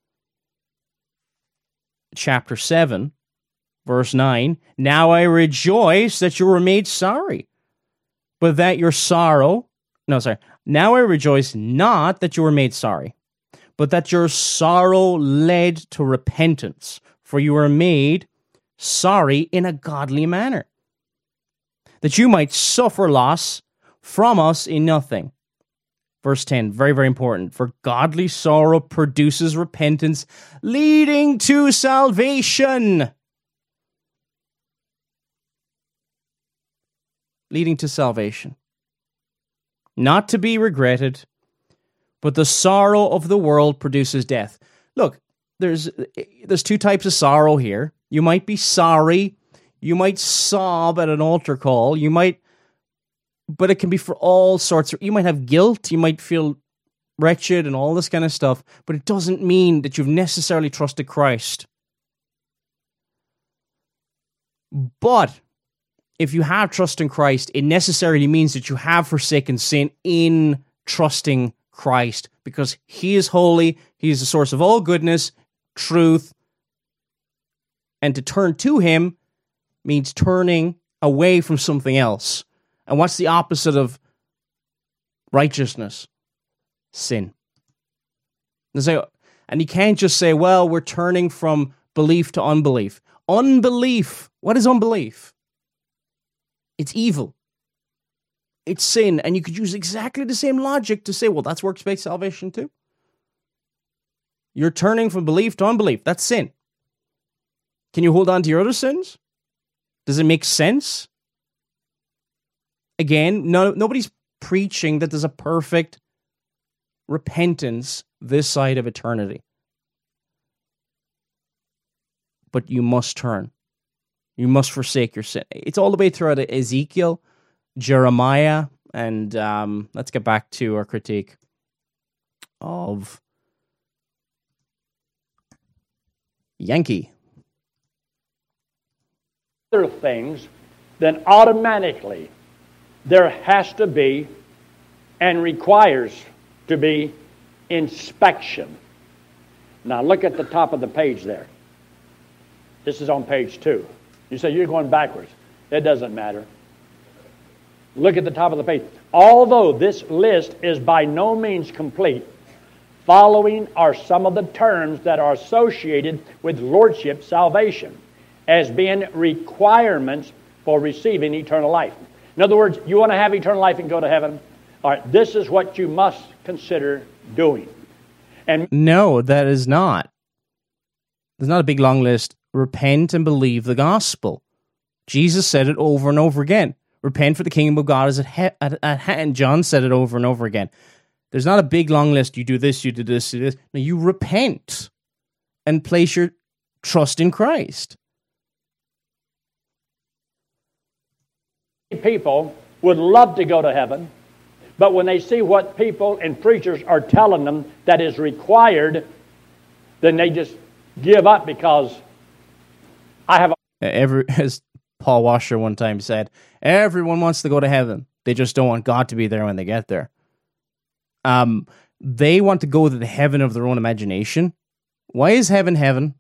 chapter seven, verse nine, now I rejoice that you were made sorry, but that your sorrow, no, sorry, now I rejoice not that you were made sorry, but that your sorrow led to repentance, for you were made sorry in a godly manner, that you might suffer loss from us in nothing. Verse ten, very, very important. For godly sorrow produces repentance, leading to salvation. Leading to salvation. Not to be regretted, but the sorrow of the world produces death. Look, there's there's two types of sorrow here. You might be sorry. You might sob at an altar call. You might, but it can be for all sorts of, you might have guilt. You might feel wretched and all this kind of stuff, but it doesn't mean that you've necessarily trusted Christ. But if you have trust in Christ, it necessarily means that you have forsaken sin in trusting Christ, because He is holy, He is the source of all goodness, truth, and to turn to Him means turning away from something else. And what's the opposite of righteousness? Sin. And you can't just say, well, we're turning from belief to unbelief. Unbelief. What is unbelief? It's evil. It's sin. And you could use exactly the same logic to say, well, that's works-based salvation too. You're turning from belief to unbelief. That's sin. Can you hold on to your other sins? Does it make sense? Again, no, nobody's preaching that there's a perfect repentance this side of eternity. But you must turn. You must forsake your sin. It's all the way throughout Ezekiel, Jeremiah, and um, let's get back to our critique of Yankee. Other things, then automatically there has to be and requires to be inspection. Now look at the top of the page there. This is on page two. You say you're going backwards. It doesn't matter. Look at the top of the page. Although this list is by no means complete, following are some of the terms that are associated with lordship salvation as being requirements for receiving eternal life. In other words, you want to have eternal life and go to heaven? All right, this is what you must consider doing. And no, that is not. There's not a big long list. Repent and believe the gospel. Jesus said it over and over again. Repent, for the kingdom of God is at, he- at, at hand. John said it over and over again. There's not a big long list. You do this, you do this, you do this. No, you repent and place your trust in Christ. People would love to go to heaven, but when they see what people and preachers are telling them that is required, then they just give up because I have a... Every, as Paul Washer one time said, everyone wants to go to heaven. They just don't want God to be there when they get there. Um, they want to go to the heaven of their own imagination. Why is heaven heaven?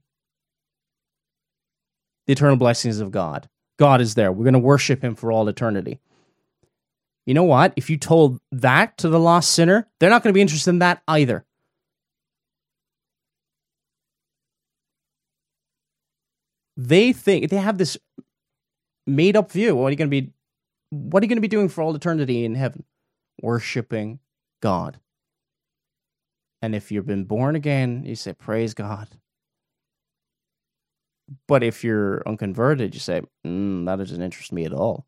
The eternal blessings of God. God is there. We're going to worship him for all eternity. You know what? If you told that to the lost sinner, they're not going to be interested in that either. They think, they have this made-up view. What are you going to be, what are you going to be doing for all eternity in heaven? Worshiping God. And if you've been born again, you say, praise God. But if you're unconverted, you say, mm, that doesn't interest me at all.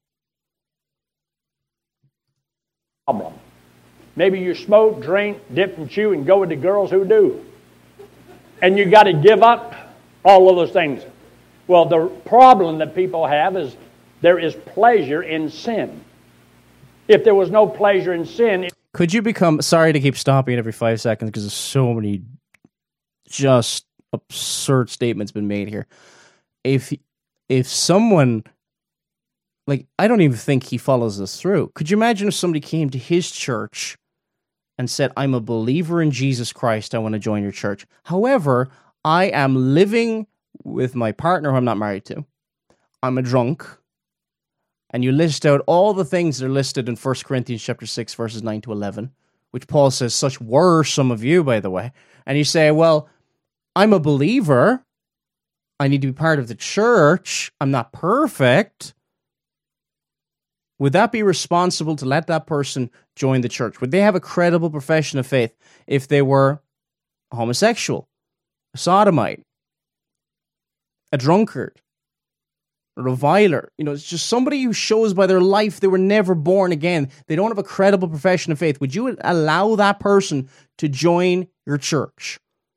Problem. Maybe you smoke, drink, dip and chew, and go with the girls who do. And you got to give up all of those things. Well, the problem that people have is there is pleasure in sin. If there was no pleasure in sin... It- Could you become... Sorry to keep stopping every five seconds because there's so many just absurd statements been made here. If if someone... Like, I don't even think he follows this through. Could you imagine if somebody came to his church and said, I'm a believer in Jesus Christ, I want to join your church. However, I am living with my partner who I'm not married to. I'm a drunk. And you list out all the things that are listed in First Corinthians chapter six, verses nine to eleven, which Paul says, such were some of you, by the way. And you say, well, I'm a believer. I need to be part of the church. I'm not perfect. Would that be responsible to let that person join the church? Would they have a credible profession of faith if they were a homosexual, a sodomite, a drunkard, a reviler? You know, it's just somebody who shows by their life they were never born again. They don't have a credible profession of faith. Would you allow that person to join your church?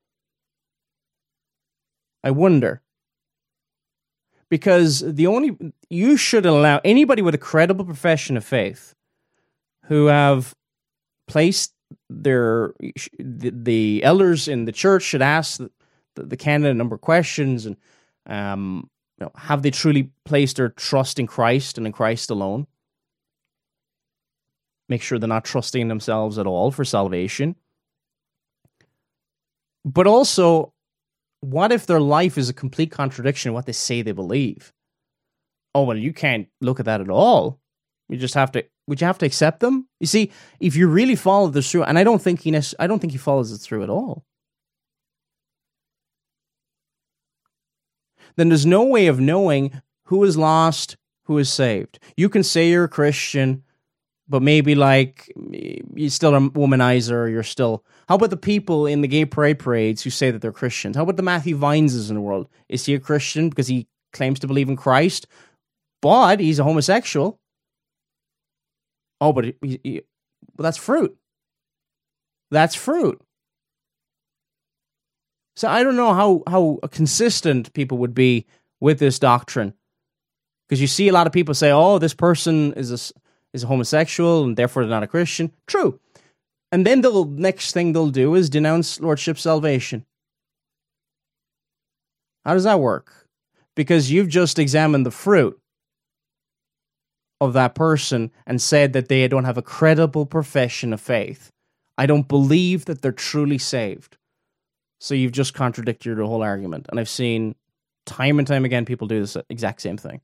I wonder. Because the only, you should allow anybody with a credible profession of faith who have placed their, the, the elders in the church should ask the, the candidate a number of questions and um, you know, have they truly placed their trust in Christ and in Christ alone? Make sure they're not trusting themselves at all for salvation. But also, what if their life is a complete contradiction of what they say they believe? Oh, well, you can't look at that at all. You just have to, would you have to accept them? You see, if you really follow this through, and I don't think he nec- I don't think he follows it through at all, then there's no way of knowing who is lost, who is saved. You can say you're a Christian, but maybe like you're still a womanizer, you're still... How about the people in the gay pride parades who say that they're Christians? How about the Matthew Vineses in the world? Is he a Christian because he claims to believe in Christ, but he's a homosexual? Oh, but he, he, well, that's fruit. That's fruit. So I don't know how, how consistent people would be with this doctrine. Because you see a lot of people say, oh, this person is a, is a homosexual and therefore they're not a Christian. True. And then the next thing they'll do is denounce Lordship salvation. How does that work? Because you've just examined the fruit of that person and said that they don't have a credible profession of faith. I don't believe that they're truly saved. So you've just contradicted your whole argument. And I've seen time and time again people do this exact same thing.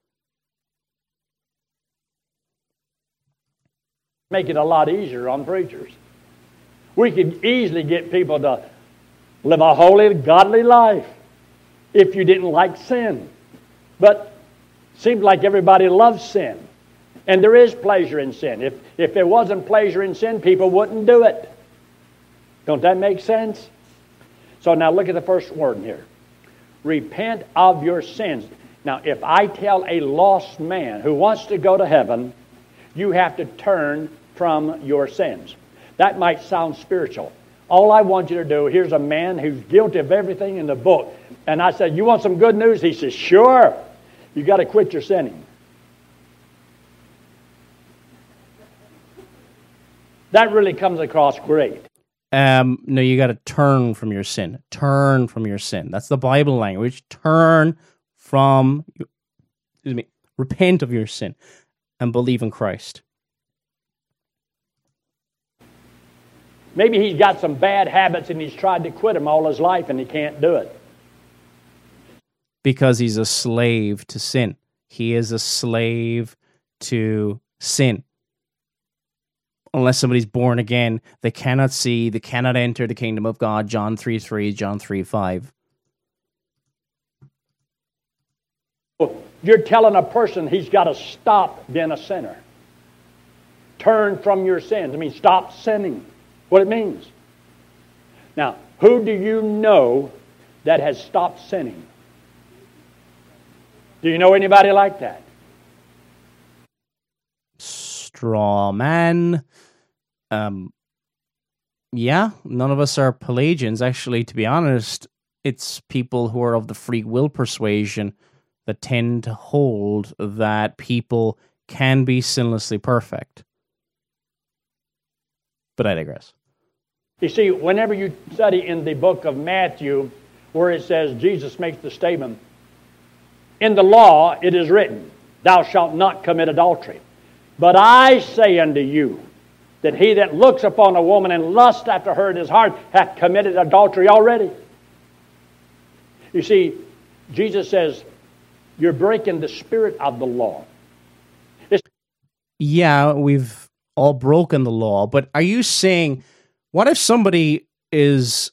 Make it a lot easier on preachers. We could easily get people to live a holy, godly life if you didn't like sin. But it seems like everybody loves sin. And there is pleasure in sin. If, if there wasn't pleasure in sin, people wouldn't do it. Don't that make sense? So now look at the first word here. Repent of your sins. Now, if I tell a lost man who wants to go to heaven, you have to turn from your sins. That might sound spiritual. All I want you to do, here's a man who's guilty of everything in the book. And I said, you want some good news? He says, sure. You got to quit your sinning. That really comes across great. Um, no, you got to turn from your sin. Turn from your sin. That's the Bible language. Turn from, excuse me, repent of your sin and believe in Christ. Maybe he's got some bad habits and he's tried to quit them all his life and he can't do it. Because he's a slave to sin. He is a slave to sin. Unless somebody's born again, they cannot see, they cannot enter the kingdom of God. John three three, John three five. You're telling a person he's got to stop being a sinner. Turn from your sins. I mean, stop sinning. What it means. Now, who do you know that has stopped sinning? Do you know anybody like that? Straw man. Um, yeah, none of us are Pelagians. Actually, to be honest, it's people who are of the free will persuasion that tend to hold that people can be sinlessly perfect. But I digress. You see, whenever you study in the book of Matthew, where it says, Jesus makes the statement, in the law it is written, thou shalt not commit adultery. But I say unto you, that he that looks upon a woman and lusts after her in his heart hath committed adultery already. You see, Jesus says, you're breaking the spirit of the law. It's- yeah, we've all broken the law, but are you saying, what if somebody is,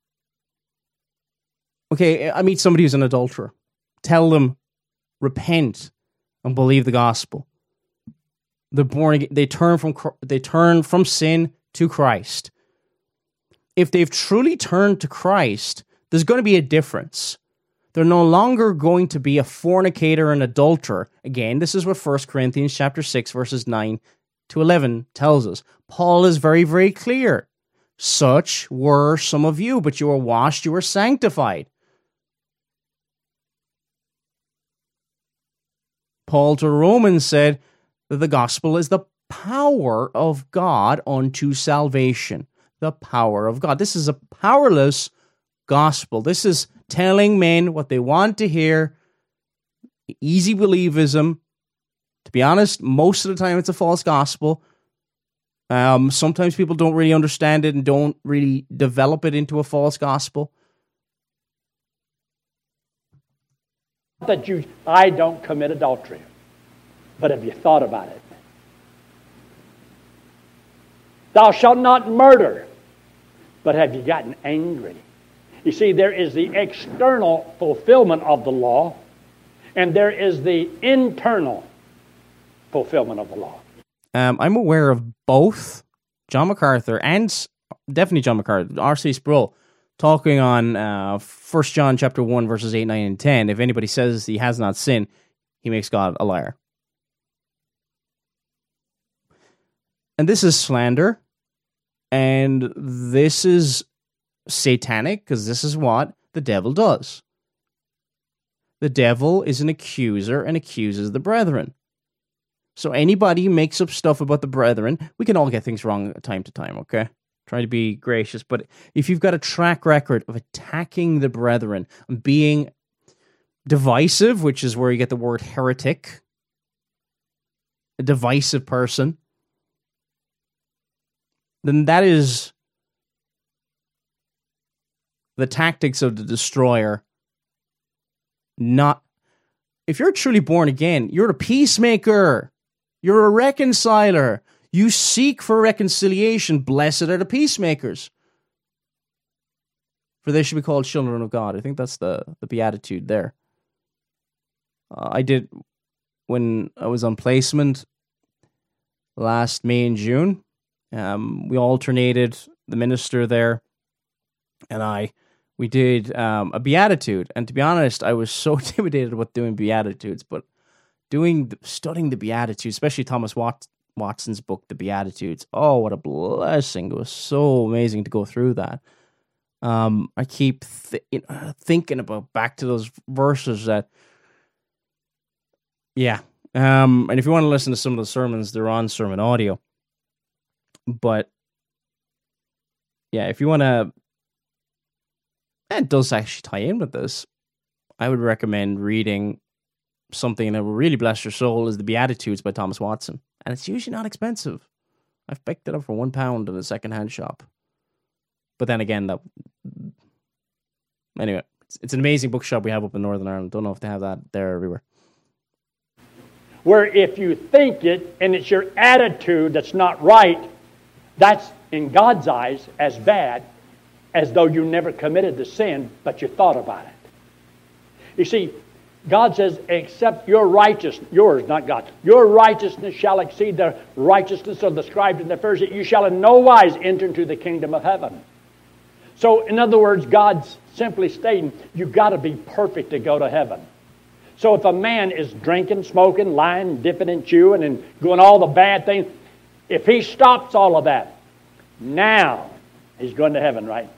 okay, I meet somebody who's an adulterer. Tell them, repent and believe the gospel. They're born again. They turn from they turn from sin to Christ. If they've truly turned to Christ, there's going to be a difference. They're no longer going to be a fornicator and adulterer. Again, this is what First Corinthians chapter six, verses nine to eleven tells us. Paul is very, very clear. Such were some of you, but you were washed, you were sanctified. Paul to Romans said that the gospel is the power of God unto salvation. The power of God. This is a powerless gospel. This is telling men what they want to hear. Easy believism. To be honest, most of the time it's a false gospel. Um, sometimes people don't really understand it and don't really develop it into a false gospel. That you, I don't commit adultery. But have you thought about it? Thou shalt not murder. But have you gotten angry? You see, there is the external fulfillment of the law, and there is the internal fulfillment of the law. Um, I'm aware of both John MacArthur and definitely John MacArthur, R C Sproul, talking on uh, First John chapter one, verses eight, nine, and ten. If anybody says he has not sinned, he makes God a liar. And this is slander, and this is satanic, because this is what the devil does. The devil is an accuser and accuses the brethren. So anybody who makes up stuff about the brethren, we can all get things wrong time to time, okay? Try to be gracious, but if you've got a track record of attacking the brethren and being divisive, which is where you get the word heretic, a divisive person, then that is the tactics of the destroyer. Not, if you're truly born again, you're a peacemaker. You're a reconciler. You seek for reconciliation. Blessed are the peacemakers, for they should be called children of God. I think that's the, the beatitude there. Uh, I did, when I was on placement last May and June, um, we alternated, the minister there and I, we did um, a beatitude. And to be honest, I was so intimidated with doing beatitudes, but doing, studying the beatitudes, especially Thomas Watt, Watson's book, The Beatitudes. Oh, what a blessing. It was so amazing to go through that. Um, I keep th- you know, thinking about back to those verses that, yeah. Um, and if you want to listen to some of the sermons, they're on Sermon Audio. But, yeah, if you want to, and it does actually tie in with this, I would recommend reading something that will really bless your soul is The Beatitudes by Thomas Watson. And it's usually not expensive. I've picked it up for one pound in a secondhand shop. But then again, that anyway, it's, it's an amazing bookshop we have up in Northern Ireland. Don't know if they have that there everywhere. Where if you think it and it's your attitude that's not right, that's in God's eyes as bad as though you never committed the sin, but you thought about it. You see, God says, except your righteousness, yours, not God's, your righteousness shall exceed the righteousness of the scribes and the Pharisees. You shall in no wise enter into the kingdom of heaven. So, in other words, God's simply stating, you've got to be perfect to go to heaven. So if a man is drinking, smoking, lying, dipping and chewing and doing all the bad things, if he stops all of that, now he's going to heaven, right?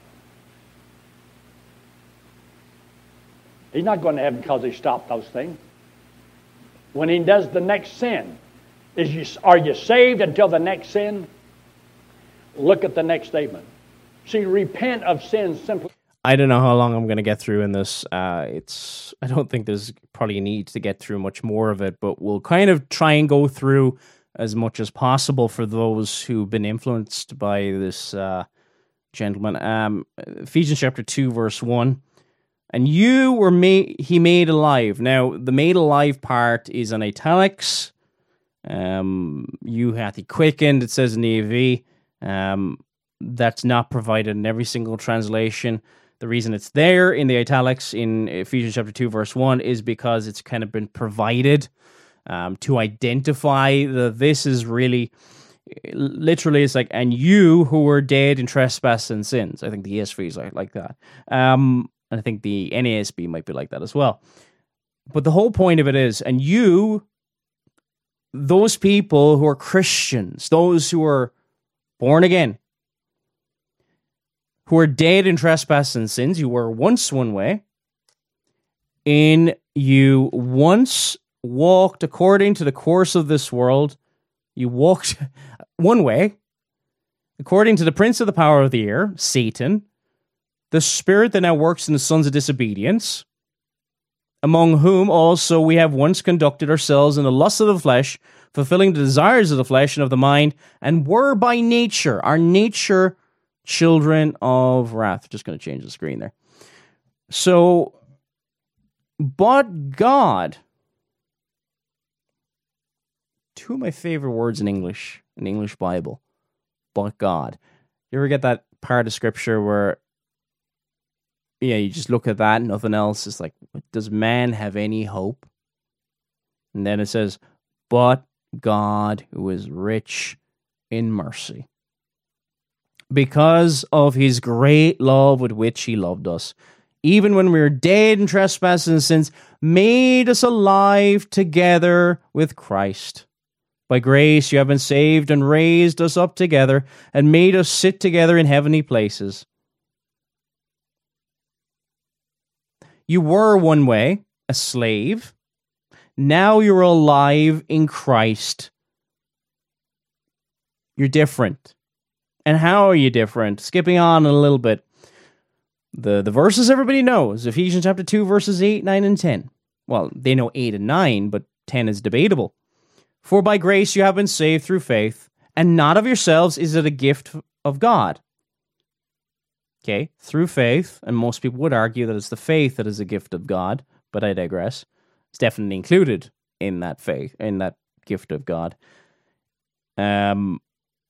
He's not going to heaven because he stopped those things. When he does the next sin, is you, are you saved until the next sin? Look at the next statement. See, repent of sins simply. I don't know how long I'm going to get through in this. Uh, it's I don't think there's probably a need to get through much more of it, but we'll kind of try and go through as much as possible for those who've been influenced by this uh, gentleman. Um, Ephesians chapter two, verse one. And you were made, he made alive. Now, the made alive part is in italics. Um, you hath he quickened, it says in the E S V. Um, that's not provided in every single translation. The reason it's there in the italics in Ephesians chapter two, verse one, is because it's kind of been provided um, to identify that this is really, literally, it's like, and you who were dead in trespass and sins. I think the E S V is like, like that. Um, and I think the N A S B might be like that as well. But the whole point of it is, and you, those people who are Christians, those who are born again, who are dead in trespass and sins, you were once one way, and you once walked according to the course of this world. You walked one way, according to the prince of the power of the air, Satan, the spirit that now works in the sons of disobedience, among whom also we have once conducted ourselves in the lust of the flesh, fulfilling the desires of the flesh and of the mind, and were by nature, our nature, children of wrath. Just going to change the screen there. So, but God, two of my favorite words in English, in the English Bible, but God. You ever get that part of scripture where, yeah, you just look at that, nothing else. It's like, does man have any hope? And then it says, but God, who is rich in mercy, because of his great love with which he loved us, even when we were dead in trespasses and sins, made us alive together with Christ. By grace you have been saved, and raised us up together, and made us sit together in heavenly places. You were one way, a slave. Now you're alive in Christ. You're different. And how are you different? Skipping on a little bit. The, the verses everybody knows. Ephesians chapter two, verses eight, nine, and ten. Well, they know eight and nine, but ten is debatable. For by grace you have been saved through faith, and not of yourselves is it a gift of God. Okay, through faith, and most people would argue that it's the faith that is a gift of God, but I digress. It's definitely included in that faith, in that gift of God. Um,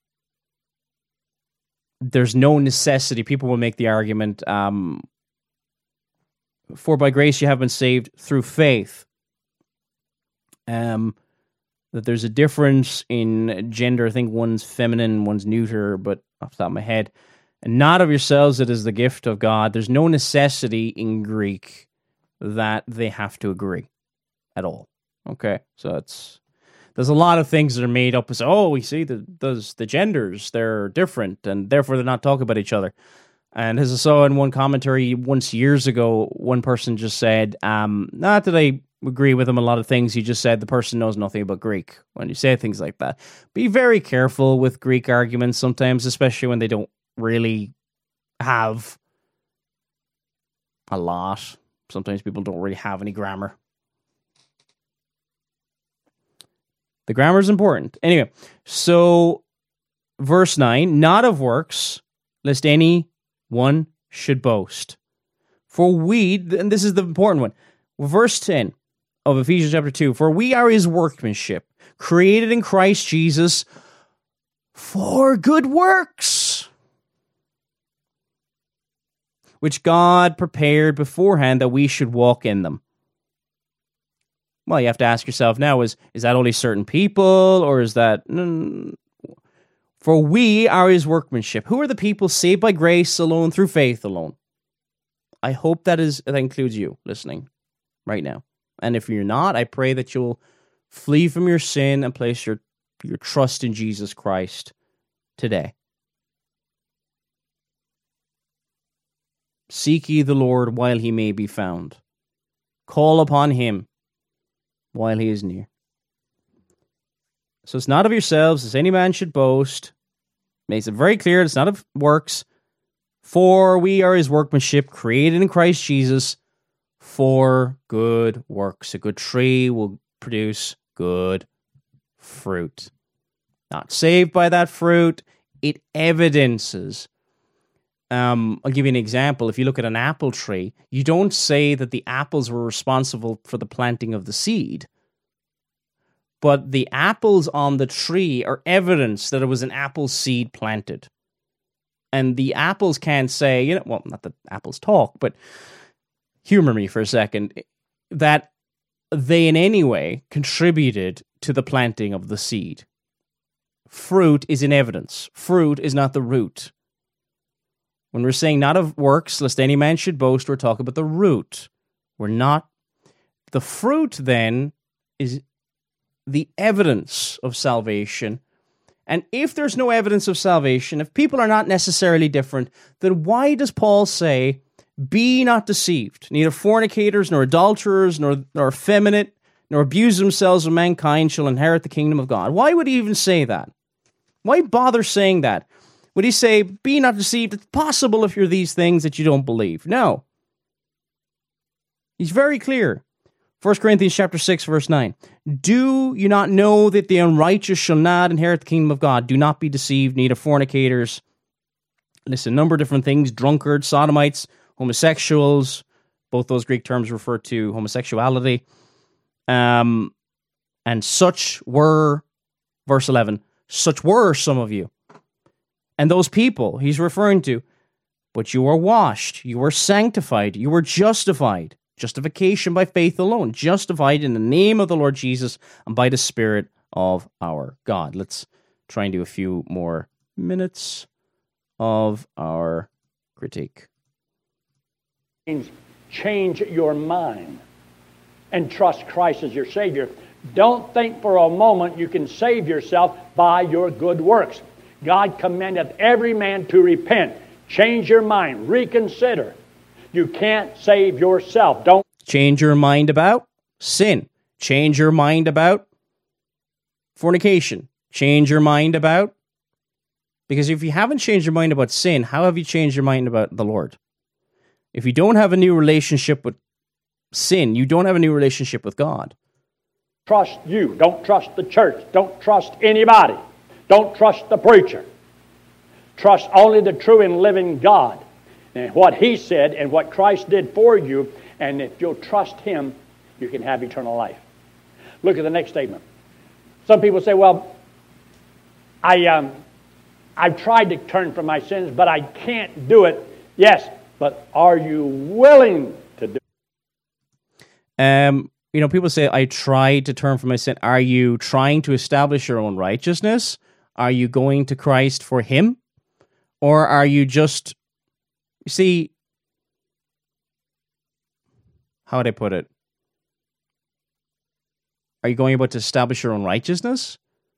there's no necessity. People will make the argument, um, for by grace you have been saved through faith. Um, that there's a difference in gender. I think one's feminine, one's neuter, but off the top of my head. And not of yourselves, it is the gift of God. There's no necessity in Greek that they have to agree at all. Okay, so it's there's a lot of things that are made up as, oh, we see the, those, the genders, they're different, and therefore they're not talking about each other. And as I saw in one commentary once years ago, one person just said, um, not that I agree with him a lot of things, he just said the person knows nothing about Greek when you say things like that. Be very careful with Greek arguments sometimes, especially when they don't really have a lot. Sometimes people don't really have any grammar. The grammar is important. Anyway, so verse nine, not of works, lest any one should boast. For we, and this is the important one, verse ten of Ephesians chapter two, for we are his workmanship, created in Christ Jesus for good works, which God prepared beforehand that we should walk in them. Well, you have to ask yourself now, is, is that only certain people, or is that... Mm, for we are his workmanship. Who are the people saved by grace alone, through faith alone? I hope that is that includes you listening right now. And if you're not, I pray that you'll flee from your sin and place your, your trust in Jesus Christ today. Seek ye the Lord while he may be found. Call upon him while he is near. So it's not of yourselves, as any man should boast. Makes it very clear, it's not of works. For we are his workmanship, created in Christ Jesus for good works. A good tree will produce good fruit. Not saved by that fruit, it evidences. Um, I'll give you an example. If you look at an apple tree, you don't say that the apples were responsible for the planting of the seed. But the apples on the tree are evidence that it was an apple seed planted. And the apples can't say, you know, well, not that apples talk, but humor me for a second, that they in any way contributed to the planting of the seed. Fruit is in evidence. Fruit is not the root. When we're saying not of works, lest any man should boast, we're talking about the root. We're not. The fruit, then, is the evidence of salvation. And if there's no evidence of salvation, if people are not necessarily different, then why does Paul say, be not deceived, neither fornicators, nor adulterers, nor, nor effeminate, nor abuse themselves of mankind shall inherit the kingdom of God? Why would he even say that? Why bother saying that? Would he say, be not deceived? It's possible if you're these things that you don't believe. No. He's very clear. First Corinthians chapter six, verse nine. Do you not know that the unrighteous shall not inherit the kingdom of God? Do not be deceived, neither fornicators. Listen, a number of different things. Drunkards, sodomites, homosexuals. Both those Greek terms refer to homosexuality. Um, and such were, verse eleven, such were some of you. And those people he's referring to, but you are washed, you are sanctified, you are justified. Justification by faith alone. Justified in the name of the Lord Jesus and by the Spirit of our God. Let's try and do a few more minutes of our critique. Change your mind and trust Christ as your Savior. Don't think for a moment you can save yourself by your good works. God commandeth every man to repent. Change your mind. Reconsider. You can't save yourself. Don't change your mind about sin. Change your mind about fornication. Change your mind about... Because if you haven't changed your mind about sin, how have you changed your mind about the Lord? If you don't have a new relationship with sin, you don't have a new relationship with God. Trust you. Don't trust the church. Don't trust anybody. Don't trust the preacher. Trust only the true and living God. And what He said and what Christ did for you, and if you'll trust Him, you can have eternal life. Look at the next statement. Some people say, well, I, um, I've tried to turn from my sins, but I can't do it. Yes, but are you willing to do it? Um, you know, people say, I tried to turn from my sin. Are you trying to establish your own righteousness? Are you going to Christ for Him? Or are you just... You see, how would I put it? Are you going about to establish your own righteousness?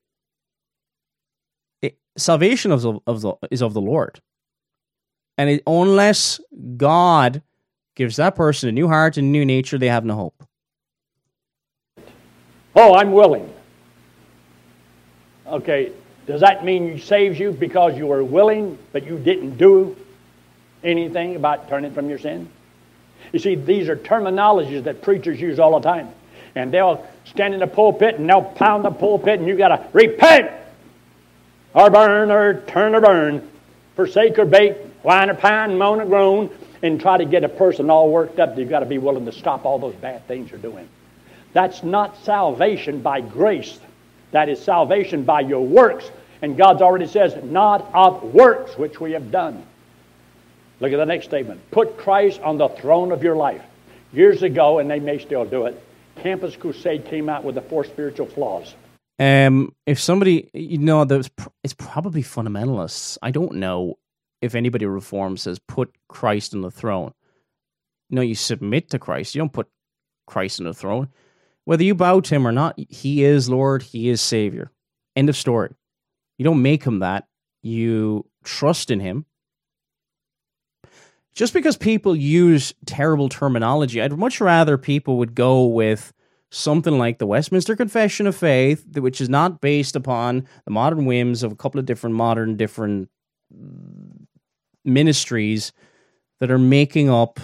It, salvation of the, of the, is of the Lord. And it, unless God gives that person a new heart and a new nature, they have no hope. Oh, I'm willing. Okay, does that mean He saves you because you were willing, but you didn't do anything about turning from your sin? You see, these are terminologies that preachers use all the time. And they'll stand in the pulpit and they'll pound the pulpit and you got to repent or burn or turn or burn, forsake or bake, whine or pine, moan or groan, and try to get a person all worked up. You've got to be willing to stop all those bad things you're doing. That's not salvation by grace. That is salvation by your works. And God already says, not of works which we have done. Look at the next statement. Put Christ on the throne of your life. Years ago, and they may still do it, Campus Crusade came out with the four spiritual flaws. Um, if somebody, you know, there's, it's probably fundamentalists. I don't know if anybody reforms says put Christ on the throne. No, you submit to Christ. You don't put Christ on the throne. Whether you bow to Him or not, He is Lord, He is Savior. End of story. You don't make Him that. You trust in Him. Just because people use terrible terminology, I'd much rather people would go with something like the Westminster Confession of Faith, which is not based upon the modern whims of a couple of different modern, different ministries that are making up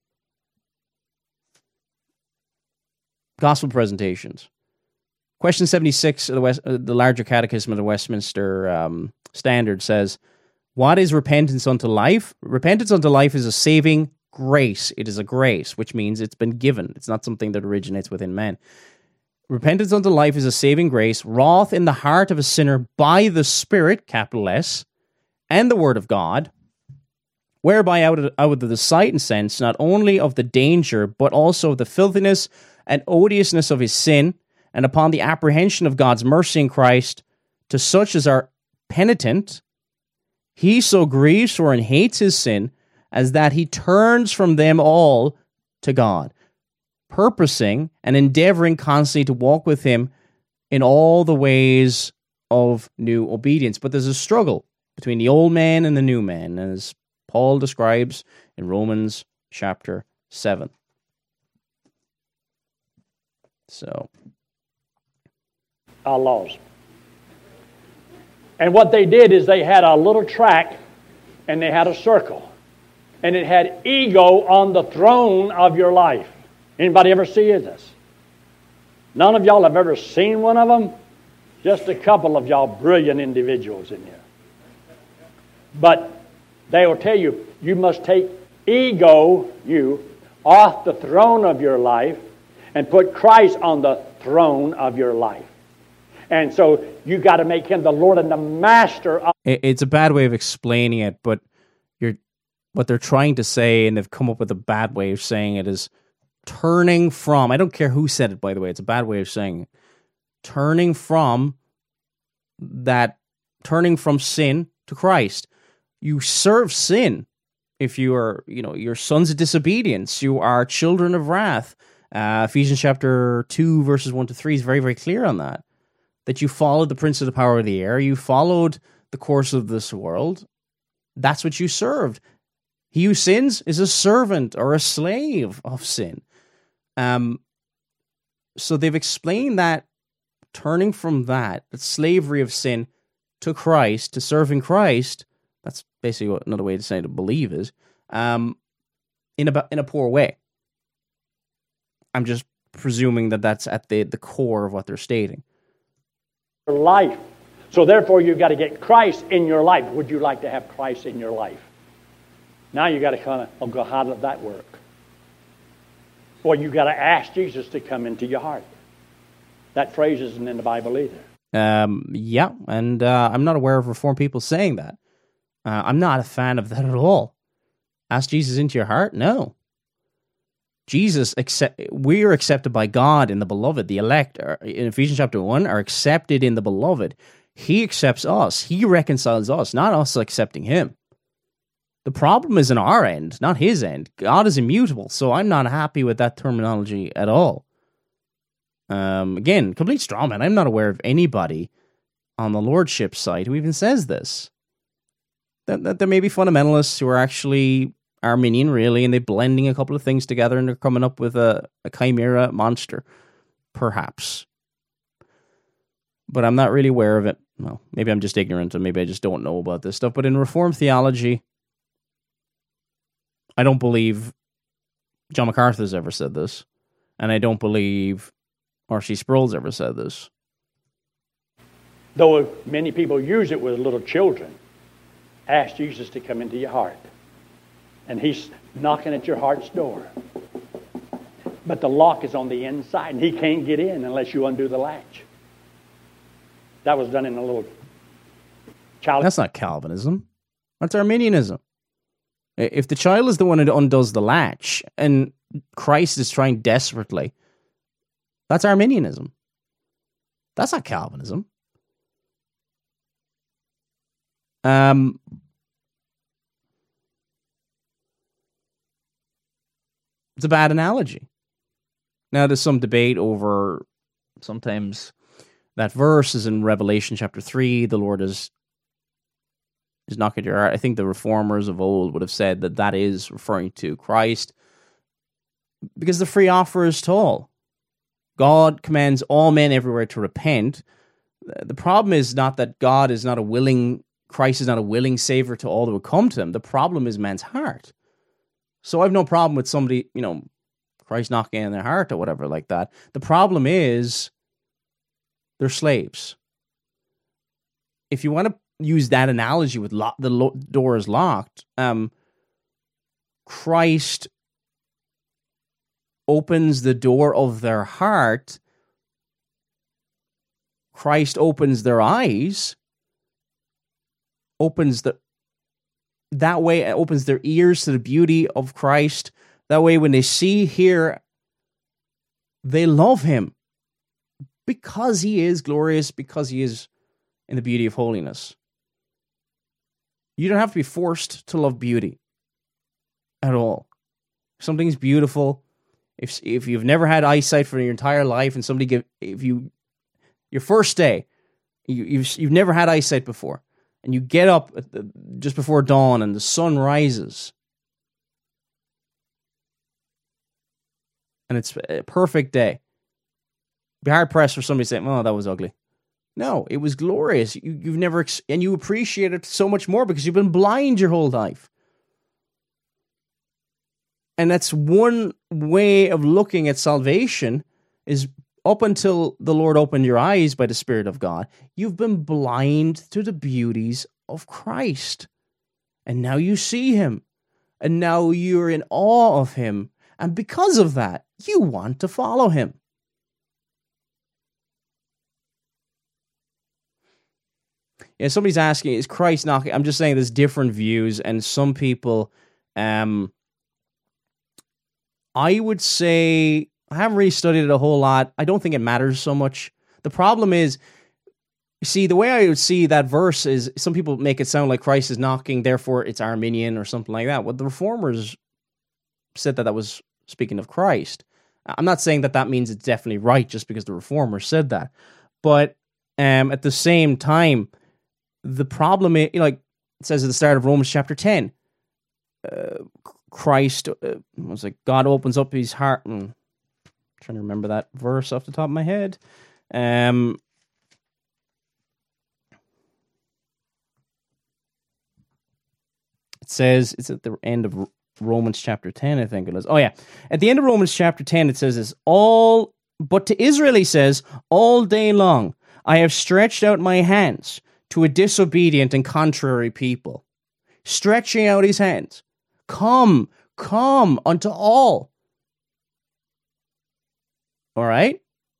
gospel presentations. Question seventy-six of the, West, uh, the larger catechism of the Westminster um, Standard says, what is repentance unto life? Repentance unto life is a saving grace. It is a grace, which means it's been given. It's not something that originates within man. Repentance unto life is a saving grace, wrought in the heart of a sinner by the Spirit, capital S, and the Word of God, whereby out of, out of the sight and sense, not only of the danger, but also of the filthiness and odiousness of his sin, and upon the apprehension of God's mercy in Christ, to such as are penitent, he so grieves for and hates his sin, as that he turns from them all to God, purposing and endeavoring constantly to walk with Him in all the ways of new obedience. But there's a struggle between the old man and the new man, as Paul describes in Romans chapter seven. So, Our laws. And what they did is they had a little track and they had a circle. And it had ego on the throne of your life. Anybody ever see this? None of y'all have ever seen one of them? Just a couple of y'all brilliant individuals in here. But they will tell you, you must take ego, you, off the throne of your life and put Christ on the throne of your life. And so you got to make Him the Lord and the Master of... It's a bad way of explaining it, but you're what they're trying to say, and they've come up with a bad way of saying it, is turning from... I don't care who said it, by the way. It's a bad way of saying it. Turning from that... Turning from sin to Christ. You serve sin if you are, you know, you're sons of disobedience. You are children of wrath. Uh, Ephesians chapter two, verses one to three is very, very clear on that. That you followed the prince of the power of the air. You followed the course of this world. That's what you served. He who sins is a servant or a slave of sin. Um, so they've explained that turning from that, that slavery of sin, to Christ, to serving Christ, that's basically what another way to say to believe is, um, in a, in a poor way. I'm just presuming that that's at the, the core of what they're stating. Life. So therefore you've got to get Christ in your life. Would you like to have Christ in your life? Now you got to kind of, oh God, how does that work? Well, you got to ask Jesus to come into your heart. That phrase isn't in the Bible either. Um, yeah, and uh, I'm not aware of Reformed people saying that. Uh, I'm not a fan of that at all. Ask Jesus into your heart? No. Jesus, accept, we are accepted by God in the beloved. The elect, are, in Ephesians chapter one, are accepted in the beloved. He accepts us. He reconciles us, not us accepting Him. The problem is in our end, not His end. God is immutable, so I'm not happy with that terminology at all. Um, again, complete straw man. I'm not aware of anybody on the Lordship side who even says this. That, that there may be fundamentalists who are actually Arminian, really, and they're blending a couple of things together and they're coming up with a, a chimera monster, perhaps. But I'm not really aware of it. Well, maybe I'm just ignorant and maybe I just don't know about this stuff. But in Reformed theology, I don't believe John MacArthur's ever said this. And I don't believe R C Sproul's ever said this. Though many people use it with little children, ask Jesus to come into your heart. And he's knocking at your heart's door. But the lock is on the inside, and he can't get in unless you undo the latch. That was done in a little child. That's not Calvinism. That's Arminianism. If the child is the one who undoes the latch, and Christ is trying desperately, that's Arminianism. That's not Calvinism. Um... It's a bad analogy. Now, there's some debate over sometimes that verse is in Revelation chapter three. The Lord is, is knocking at your heart. I think the reformers of old would have said that that is referring to Christ because the free offer is to all. God commands all men everywhere to repent. The problem is not that God is not a willing, Christ is not a willing Savior to all who would come to him. The problem is man's heart. So I have no problem with somebody, you know, Christ knocking in their heart or whatever like that. The problem is they're slaves. If you want to use that analogy with lo- the lo- door is locked, um, Christ opens the door of their heart. Christ opens their eyes, opens the That way, it opens their ears to the beauty of Christ. That way, when they see, hear, they love him because he is glorious, because he is in the beauty of holiness. You don't have to be forced to love beauty at all. If something's beautiful, if if you've never had eyesight for your entire life, and somebody give if you your first day, you, you've you've never had eyesight before. And you get up at the, just before dawn and the sun rises. And it's a perfect day. Be hard pressed for somebody to say, oh, that was ugly. No, it was glorious. You, you've never, ex- and you appreciate it so much more because you've been blind your whole life. And that's one way of looking at salvation is up until the Lord opened your eyes by the Spirit of God, you've been blind to the beauties of Christ. And now you see him. And now you're in awe of him. And because of that, you want to follow him. Yeah, somebody's asking, is Christ knocking? I'm just saying there's different views. And some people, um, I would say, I haven't really studied it a whole lot. I don't think it matters so much. The problem is, see, the way I would see that verse is some people make it sound like Christ is knocking, therefore it's Arminian or something like that. Well, the Reformers said that that was speaking of Christ. I'm not saying that that means it's definitely right just because the Reformers said that. But um, at the same time, the problem is, you know, like it says at the start of Romans chapter ten, uh, Christ, uh, was like God opens up his heart. And, trying to remember that verse off the top of my head. Um, it says, it's at the end of Romans chapter ten, I think it is. Oh yeah. At the end of Romans chapter ten, it says this, all, but to Israel he says, all day long, I have stretched out my hands to a disobedient and contrary people. Stretching out his hands. Come, come unto all. All right?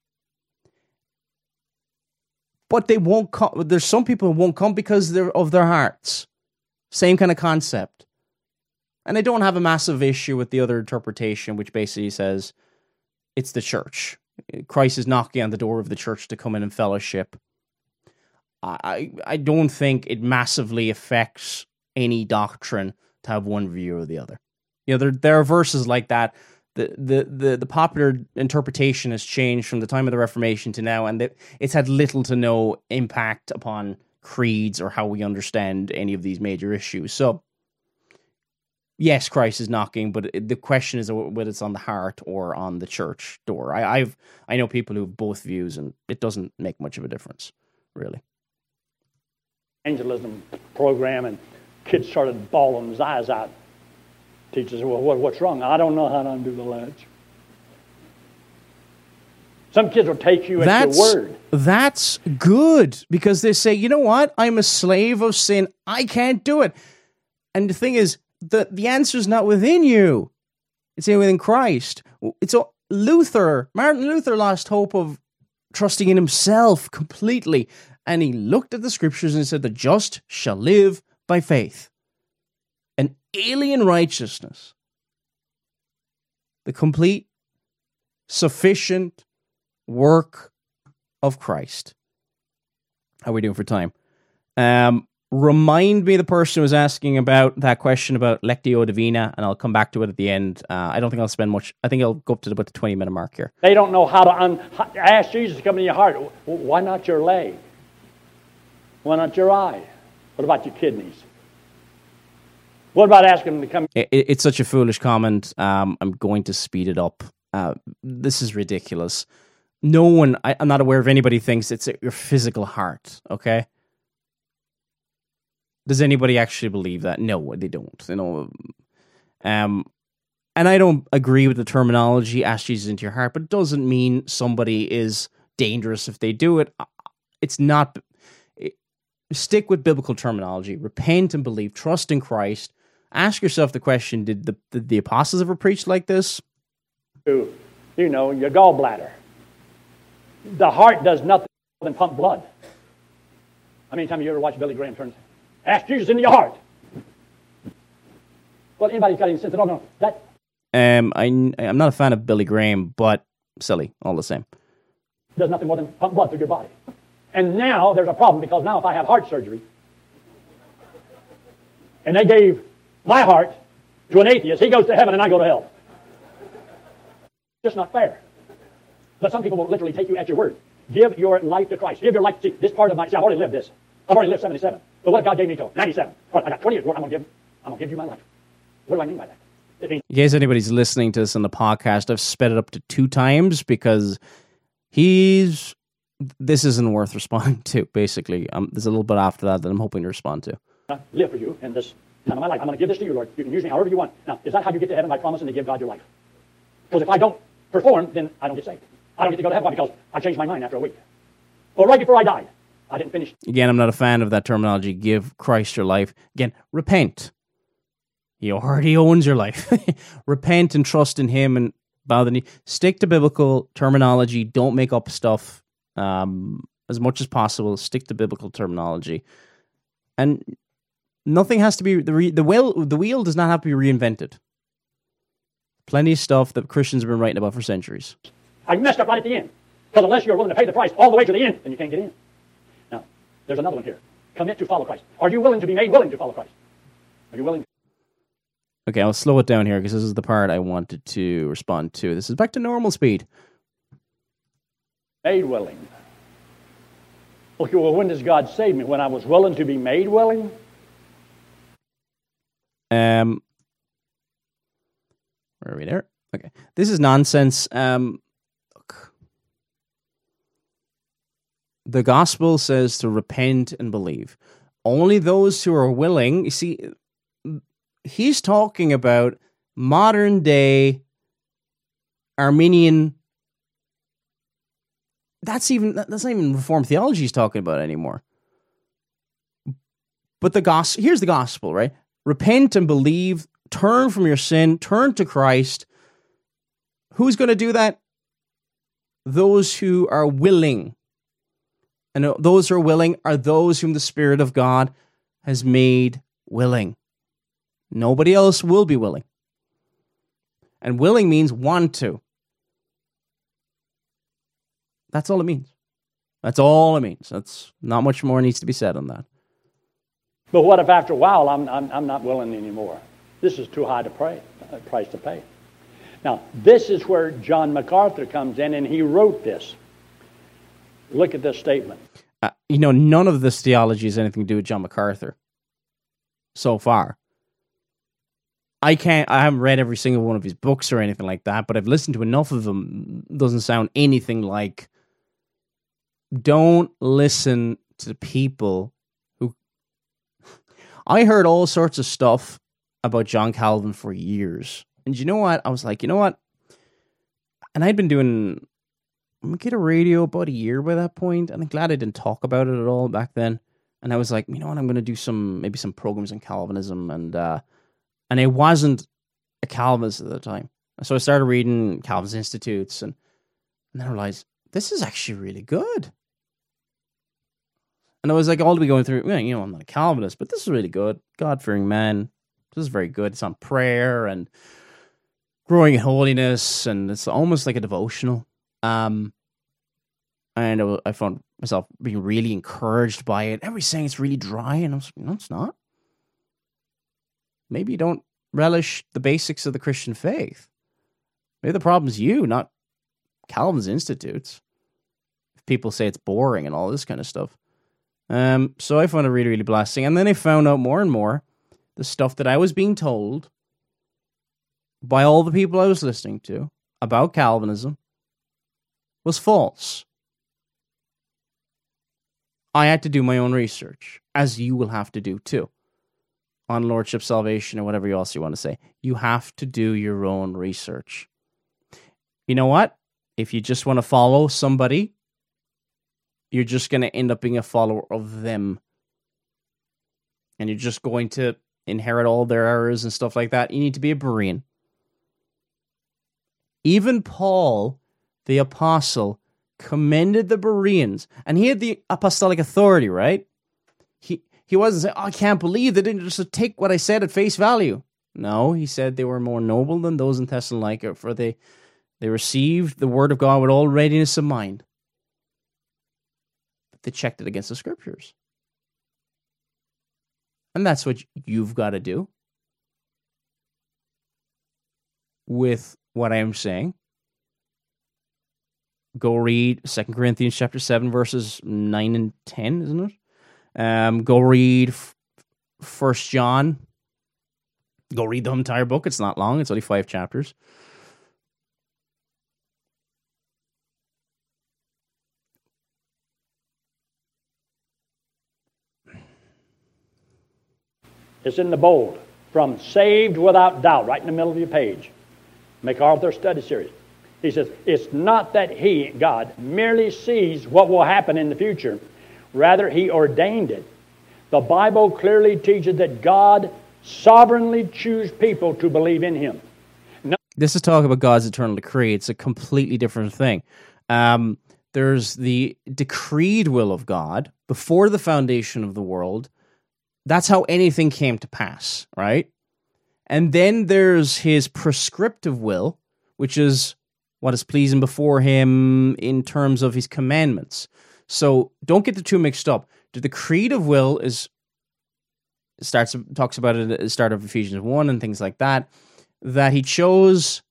But they won't come. There's some people who won't come because they're of their hearts. Same kind of concept. And I don't have a massive issue with the other interpretation, which basically says it's the church. Christ is knocking on the door of the church to come in and fellowship. I, I don't think it massively affects any doctrine to have one view or the other. You know, there, there are verses like that the, the, the, the popular interpretation has changed from the time of the Reformation to now, and that it's had little to no impact upon creeds or how we understand any of these major issues. So, yes, Christ is knocking, but the question is whether it's on the heart or on the church door. I, I've I know people who have both views, and it doesn't make much of a difference, really. Evangelism program, and kids started bawling his eyes out. Teacher said, well, what, what's wrong? I don't know how to undo the latch. Some kids will take you at your word. That's good, because they say, you know what? I'm a slave of sin. I can't do it. And the thing is, the, the answer is not within you. It's within Christ. It's a, Luther, Martin Luther lost hope of trusting in himself completely. And he looked at the scriptures and said, the just shall live by faith. An alien righteousness. The complete, sufficient work of Christ. How are we doing for time? Um, remind me the person who was asking about that question about Lectio Divina, and I'll come back to it at the end. Uh, I don't think I'll spend much. I think I'll go up to about the twenty minute mark here. They don't know how to un- ask Jesus to come in your heart. Why not your leg? Why not your eye? What about your kidneys? What about asking them to come? It, it's such a foolish comment. Um, I'm going to speed it up. Uh, this is ridiculous. No one, I, I'm not aware of anybody thinks it's your physical heart, okay? Does anybody actually believe that? No, they don't. You know, um, and I don't agree with the terminology, ask Jesus into your heart, but it doesn't mean somebody is dangerous if they do it. It's not... It, stick with biblical terminology. Repent and believe. Trust in Christ. Ask yourself the question, did the, did the apostles ever preach like this? You know, your gallbladder. The heart does nothing more than pump blood. How many times have you ever watched Billy Graham turn? Ask Jesus into your heart. Well, anybody's got any sense at all? No, that. Um, I, I'm not a fan of Billy Graham, but silly, all the same. Does nothing more than pump blood through your body. And now there's a problem, because now if I have heart surgery, and they gave my heart to an atheist, he goes to heaven and I go to hell. Just not fair. But some people will literally take you at your word. Give your life to Christ. Give your life to see this part of my. See, I've already lived this. I've already lived seventy-seven. But what if God gave me till ninety-seven? All right, I got twenty years more. I'm gonna give. I'm gonna give you my life. What do I mean by that? It means, in case anybody's listening to this on the podcast, I've sped it up to two times because he's. This isn't worth responding to. Basically, um, there's a little bit after that that I'm hoping to respond to. I live for you in this time of my life. I'm going to give this to you, Lord. You can use me however you want. Now, is that how you get to heaven, by promising to give God your life? Because if I don't perform, then I don't get saved. I don't get to go to heaven. Why? Because I changed my mind after a week. Well, right before I died, I didn't finish. Again, I'm not a fan of that terminology. Give Christ your life. Again, repent. He already owns your life. Repent and trust in Him and bow the knee. Stick to biblical terminology. Don't make up stuff. Um, as much as possible, stick to biblical terminology, and nothing has to be the re, the wheel. The wheel does not have to be reinvented. Plenty of stuff that Christians have been writing about for centuries. I messed up right at the end, because unless you're willing to pay the price all the way to the end, then you can't get in. Now, there's another one here. Commit to follow Christ. Are you willing to be made willing to follow Christ? Are you willing? Okay, I'll slow it down here because this is the part I wanted to respond to. This is back to normal speed. Made willing. Okay, well, when does God save me? When I was willing to be made willing? Um, where are we there? Okay. This is nonsense. Um, look. The gospel says to repent and believe. Only those who are willing, you see, he's talking about modern day Arminian. That's even that's not even Reformed theology he's talking about anymore. But the gospel, here's the gospel, right? Repent and believe, turn from your sin, turn to Christ. Who's going to do that? Those who are willing. And those who are willing are those whom the Spirit of God has made willing. Nobody else will be willing. And willing means want to. That's all it means. That's all it means. That's not much more needs to be said on that. But what if after a while I'm I'm, I'm not willing anymore? This is too high to pray, uh, price to pay. Now, this is where John MacArthur comes in, and he wrote this. Look at this statement. Uh, you know, none of this theology has anything to do with John MacArthur so far. I can't, I haven't read every single one of his books or anything like that, but I've listened to enough of them. It doesn't sound anything like, don't listen to people who, I heard all sorts of stuff about John Calvin for years. And you know what? I was like, you know what? And I'd been doing Megiddo Radio about a year by that point, and I'm glad I didn't talk about it at all back then. And I was like, you know what? I'm going to do some, maybe some programs on Calvinism, and uh, and I wasn't a Calvinist at the time. So I started reading Calvin's Institutes, and, and then I realized, this is actually really good. And I was like, all to be going through, you know, I'm not a Calvinist, but this is really good. God-fearing man. This is very good. It's on prayer and growing in holiness, and it's almost like a devotional. Um, and I, I found myself being really encouraged by it. Everybody's saying it's really dry, and I was like, no, it's not. Maybe you don't relish the basics of the Christian faith. Maybe the problem's you, not Calvin's Institutes. If people say it's boring and all this kind of stuff. Um, so I found it really, really blessing. And then I found out more and more the stuff that I was being told by all the people I was listening to about Calvinism was false. I had to do my own research, as you will have to do too, on Lordship, salvation, or whatever else you want to say. You have to do your own research. You know what? If you just want to follow somebody, you're just going to end up being a follower of them. And you're just going to inherit all their errors and stuff like that. You need to be a Berean. Even Paul, the apostle, commended the Bereans, and he had the apostolic authority, right? He he wasn't saying, oh, I can't believe they didn't just take what I said at face value. No, he said they were more noble than those in Thessalonica, for they, they received the word of God with all readiness of mind. But they checked it against the scriptures. And that's what you've got to do with what I'm saying. Go read Second Corinthians chapter seven, verses nine and ten, isn't it? Um, go read First John. Go read the entire book. It's not long. It's only five chapters. It's in the bold. From Saved Without Doubt, right in the middle of your page. MacArthur Study Series. He says, it's not that he, God, merely sees what will happen in the future. Rather, he ordained it. The Bible clearly teaches that God sovereignly chooses people to believe in him. No- this is talking about God's eternal decree. It's a completely different thing. Um, there's the decreed will of God before the foundation of the world. That's how anything came to pass, right? And then there's his prescriptive will, which is what is pleasing before him in terms of his commandments. So don't get the two mixed up. The decreed of will is starts talks about it at the start of Ephesians one and things like that, that he chose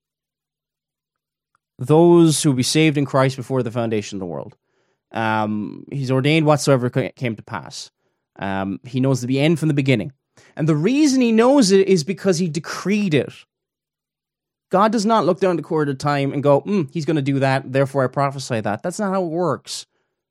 those who will be saved in Christ before the foundation of the world. Um, he's ordained whatsoever came to pass. Um, he knows the end from the beginning. And the reason he knows it is because he decreed it. God does not look down the corridor of time and go, mm, he's going to do that, therefore I prophesy that. That's not how it works.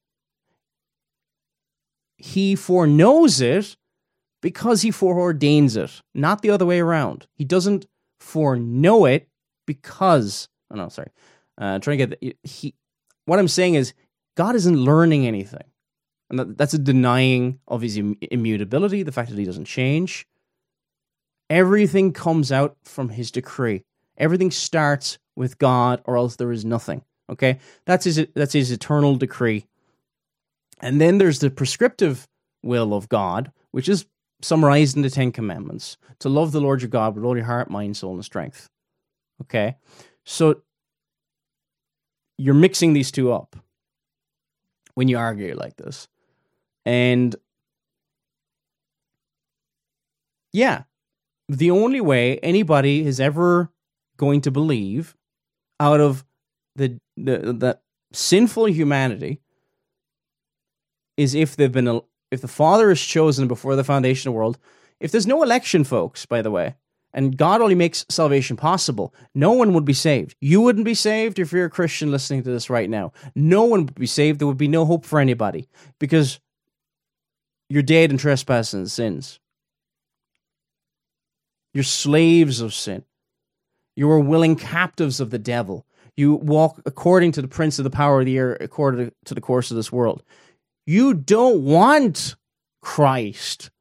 He foreknows it because he foreordains it, not the other way around. He doesn't foreknow it because, oh no, sorry. Uh, trying to get, the, he, what I'm saying is, God isn't learning anything. And that, that's a denying of his Im- immutability, the fact that he doesn't change. Everything comes out from his decree. Everything starts with God, or else there is nothing. Okay? That's his, that's his eternal decree. And then there's the prescriptive will of God, which is summarized in the Ten Commandments. To love the Lord your God with all your heart, mind, soul, and strength. Okay? So you're mixing these two up when you argue like this. And yeah, the only way anybody has ever going to believe out of the the, the sinful humanity is if they've been if the Father is chosen before the foundation of the world. If there's no election, folks, by the way, and God only makes salvation possible, no one would be saved. You wouldn't be saved if you're a Christian listening to this right now. No one would be saved. There would be no hope for anybody because you're dead in trespasses and sins. You're slaves of sin. You are willing captives of the devil. You walk according to the prince of the power of the air, according to the course of this world. You don't want Christ.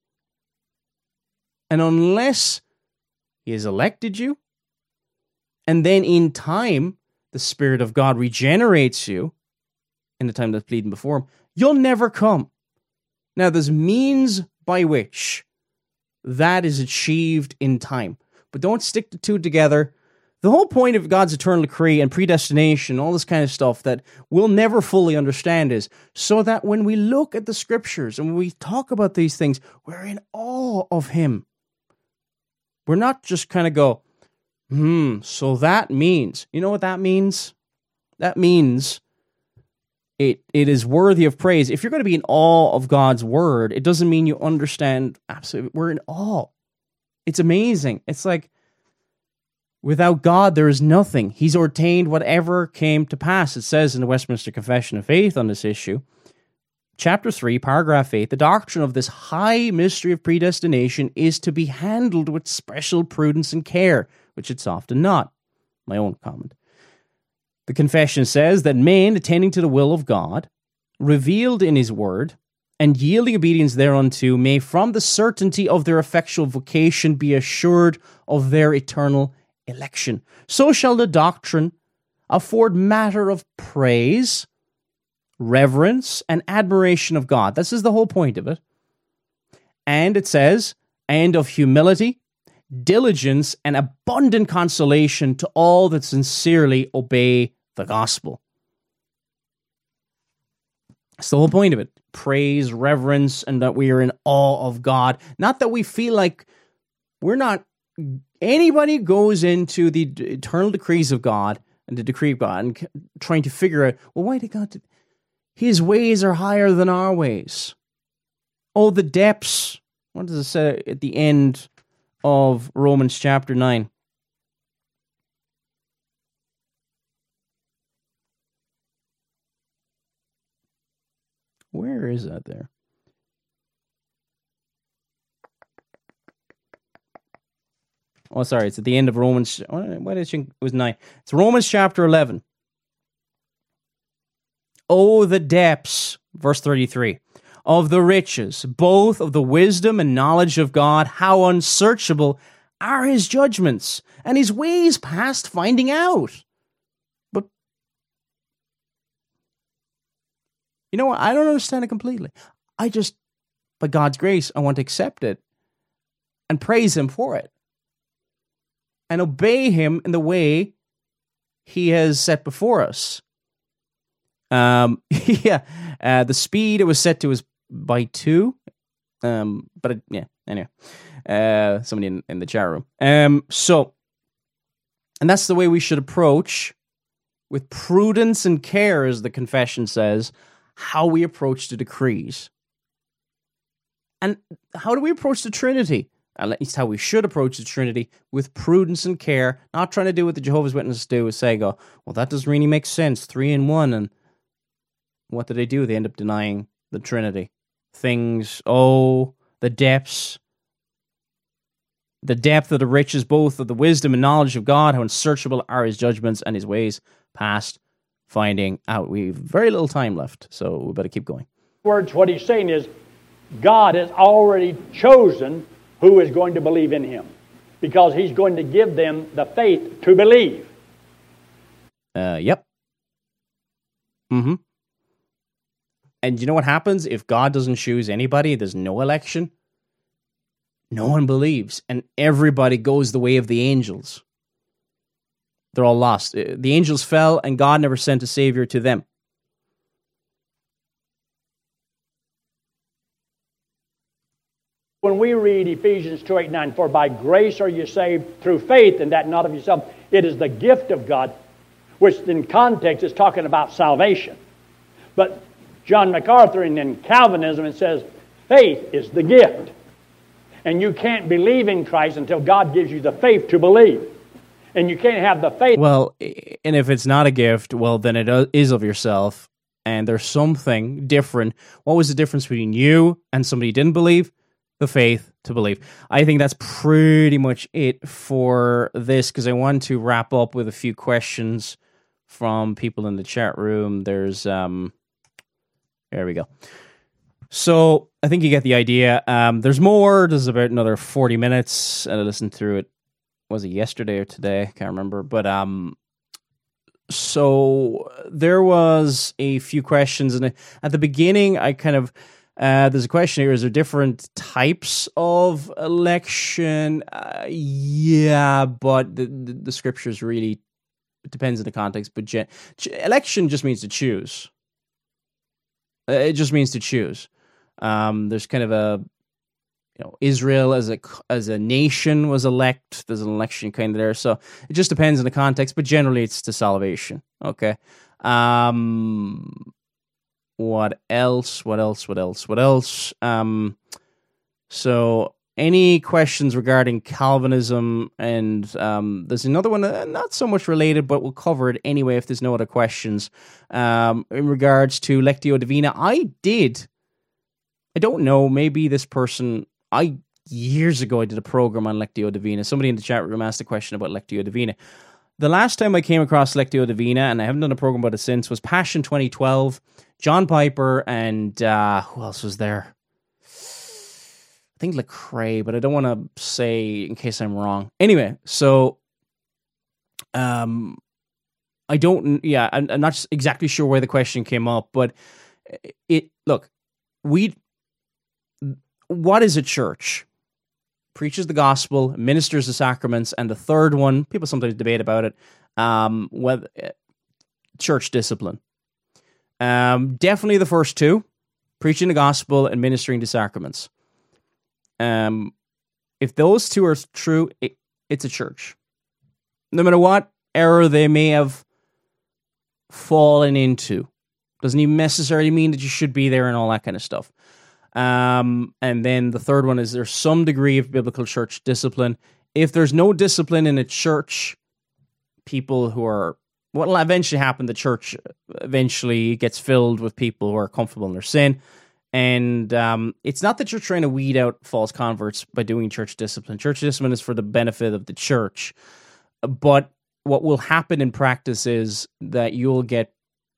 And unless he has elected you, and then in time, the Spirit of God regenerates you, in the time that's pleading before him, you'll never come. Now, there's means by which that is achieved in time. But don't stick the two together. The whole point of God's eternal decree and predestination, all this kind of stuff that we'll never fully understand is so that when we look at the scriptures and when we talk about these things, we're in awe of him. We're not just kind of go, hmm, so that means, you know what that means? That means it it is worthy of praise. If you're going to be in awe of God's word, it doesn't mean you understand absolutely. We're in awe. It's amazing. It's like, without God, there is nothing. He's ordained whatever came to pass. It says in the Westminster Confession of Faith on this issue, Chapter three, Paragraph eight, the doctrine of this high mystery of predestination is to be handled with special prudence and care, which it's often not. My own comment. The confession says that men, attending to the will of God, revealed in his word, and yielding obedience thereunto, may from the certainty of their effectual vocation be assured of their eternal election. So shall the doctrine afford matter of praise, reverence, and admiration of God. This is the whole point of it. And it says, and of humility, diligence, and abundant consolation to all that sincerely obey the gospel. That's the whole point of it. Praise, reverence, and that we are in awe of God. Not that we feel like we're not... Anybody goes into the eternal decrees of God and the decree of God and trying to figure out, well, why did God... do His ways are higher than our ways. Oh, the depths. What does it say at the end of Romans chapter nine? Where is that there? Oh, sorry, it's at the end of Romans. Why did you think it was nine? It's Romans chapter eleven. Oh, the depths, verse thirty-three, of the riches, both of the wisdom and knowledge of God, how unsearchable are his judgments, and his ways past finding out. But, you know what, I don't understand it completely. I just, by God's grace, I want to accept it and praise him for it. And obey him in the way he has set before us. Um, yeah, uh, the speed it was set to was by two. Um, but it, yeah, anyway, uh, somebody in, in the chat room. Um, so, and that's the way we should approach, with prudence and care, as the confession says, how we approach the decrees. And how do we approach the Trinity? At least how we should approach the Trinity, with prudence and care, not trying to do what the Jehovah's Witnesses do, is say, go, well, that doesn't really make sense, three in one, and what do they do? They end up denying the Trinity. Things, oh, the depths, the depth of the riches, both of the wisdom and knowledge of God, how unsearchable are his judgments and his ways past finding out. We've very little time left, so we better keep going. Words, what he's saying is, God has already chosen who is going to believe in him, because he's going to give them the faith to believe. Uh, yep. Mm-hmm. And you know what happens if God doesn't choose anybody? There's no election. No one believes, and everybody goes the way of the angels. They're all lost. The angels fell, and God never sent a savior to them. When we read Ephesians two, eight, nine, for by grace are you saved through faith, and that not of yourself, it is the gift of God, which in context is talking about salvation. But John MacArthur and in Calvinism, it says faith is the gift. And you can't believe in Christ until God gives you the faith to believe. And you can't have the faith. Well, and if it's not a gift, well, then it is of yourself. And there's something different. What was the difference between you and somebody who didn't believe? The faith to believe. I think that's pretty much it for this, because I want to wrap up with a few questions from people in the chat room. There's, um, there we go. So I think you get the idea. Um, there's more. There's about another forty minutes. And I listened through it. Was it yesterday or today? Can't remember. But um, so there was a few questions, and at the beginning, I kind of uh, there's a question here: is there different types of election? Uh, yeah, but the, the the scriptures really it depends on the context. But gen- election just means to choose. It just means to choose. Um, there's kind of a, you know, Israel as a as a nation was elect. There's an election kind of there, so it just depends on the context. But generally, it's to salvation. Okay. Um, what else? What else? What else? What else? Um, so any questions regarding Calvinism? And um, there's another one, uh, not so much related, but we'll cover it anyway if there's no other questions. Um, in regards to Lectio Divina, I did. I don't know. Maybe this person. I years ago I did a program on Lectio Divina. Somebody in the chat room asked a question about Lectio Divina. The last time I came across Lectio Divina, and I haven't done a program about it since, was Passion twenty twelve. John Piper and uh, who else was there? I think Lecrae, but I don't want to say in case I'm wrong. Anyway, so um, I don't. Yeah, I'm, I'm not exactly sure where the question came up, but it. Look, we. What is a church? Preaches the gospel, ministers the sacraments, and the third one, people sometimes debate about it, um, whether, church discipline. Um, definitely the first two, preaching the gospel and ministering the sacraments. Um, if those two are true, it, it's a church. No matter what error they may have fallen into. Doesn't even necessarily mean that you should be there and all that kind of stuff. Um, and then the third one is there's some degree of biblical church discipline. If there's no discipline in a church, people who are, what will eventually happen, the church eventually gets filled with people who are comfortable in their sin. And um, it's not that you're trying to weed out false converts by doing church discipline. Church discipline is for the benefit of the church. But what will happen in practice is that you'll get,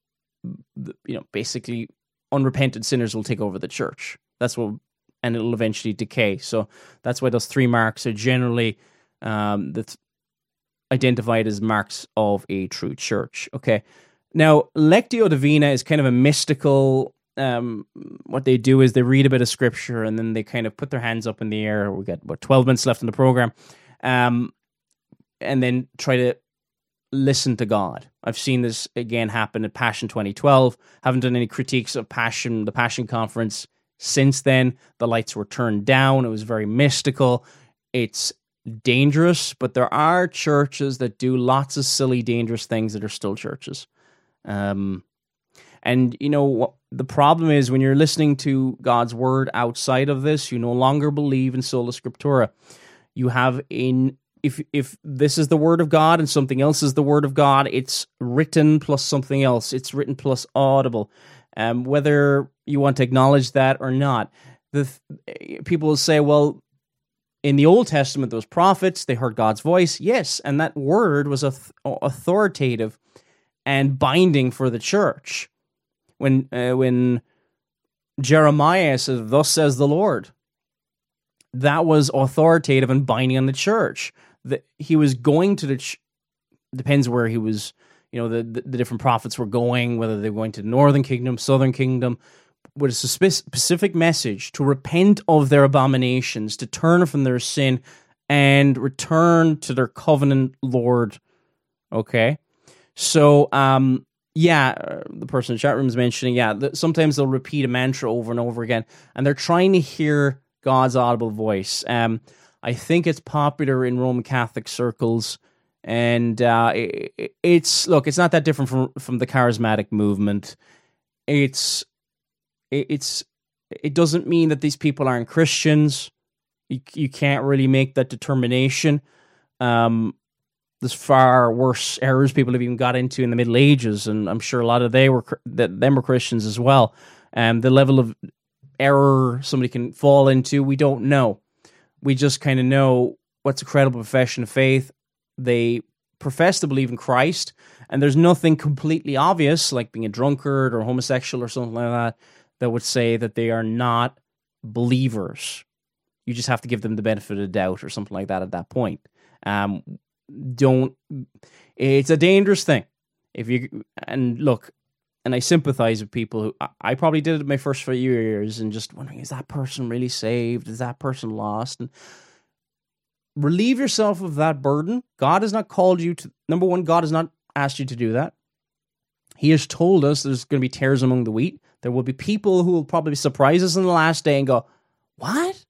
you know, basically unrepentant sinners will take over the church. That's what, and it'll eventually decay. So that's why those three marks are generally um, that's identified as marks of a true church. Okay. Now, Lectio Divina is kind of a mystical. Um, what they do is they read a bit of scripture and then they kind of put their hands up in the air. We got about twelve minutes left in the program, um, and then try to listen to God. I've seen this again happen at Passion twenty twelve. Haven't done any critiques of Passion, the Passion Conference since then. The lights were turned down. It was very mystical. It's dangerous, but there are churches that do lots of silly, dangerous things that are still churches. Um, and, you know, what the problem is when you're listening to God's word outside of this, you no longer believe in sola scriptura. You have in If if this is the word of God and something else is the word of God, it's written plus something else. It's written plus audible. Um, whether you want to acknowledge that or not, the th- people will say, well, in the Old Testament, those prophets, they heard God's voice. Yes, and that word was a th- authoritative and binding for the church. When uh, when Jeremiah says, "Thus says the Lord," that was authoritative and binding on the church. That he was going to the ch- depends where he was, you know, the, the the different prophets were going, whether they were going to the northern kingdom, southern kingdom, with a specific message to repent of their abominations, to turn from their sin and return to their covenant Lord. Okay, so um yeah, the person in the chat room is mentioning, yeah, that sometimes they'll repeat a mantra over and over again, and they're trying to hear God's audible voice. Um, I think it's popular in Roman Catholic circles, and uh, it, it's look, it's not that different from from the charismatic movement. It's it, it's it doesn't mean that these people aren't Christians. You you can't really make that determination. Um, there's far worse errors people have even got into in the Middle Ages, and I'm sure a lot of they were that them were Christians as well. And um, the level of error somebody can fall into, we don't know. We just kind of know what's a credible profession of faith. They profess to believe in Christ, and there's nothing completely obvious, like being a drunkard or homosexual or something like that, that would say that they are not believers. You just have to give them the benefit of the doubt or something like that at that point. Um, don't. It's a dangerous thing. If you and look. And I sympathize with people who, I probably did it my first few years and just wondering, is that person really saved? Is that person lost? And relieve yourself of that burden. God has not called you to, number one, God has not asked you to do that. He has told us there's going to be tares among the wheat. There will be people who will probably surprise us in the last day and go, what?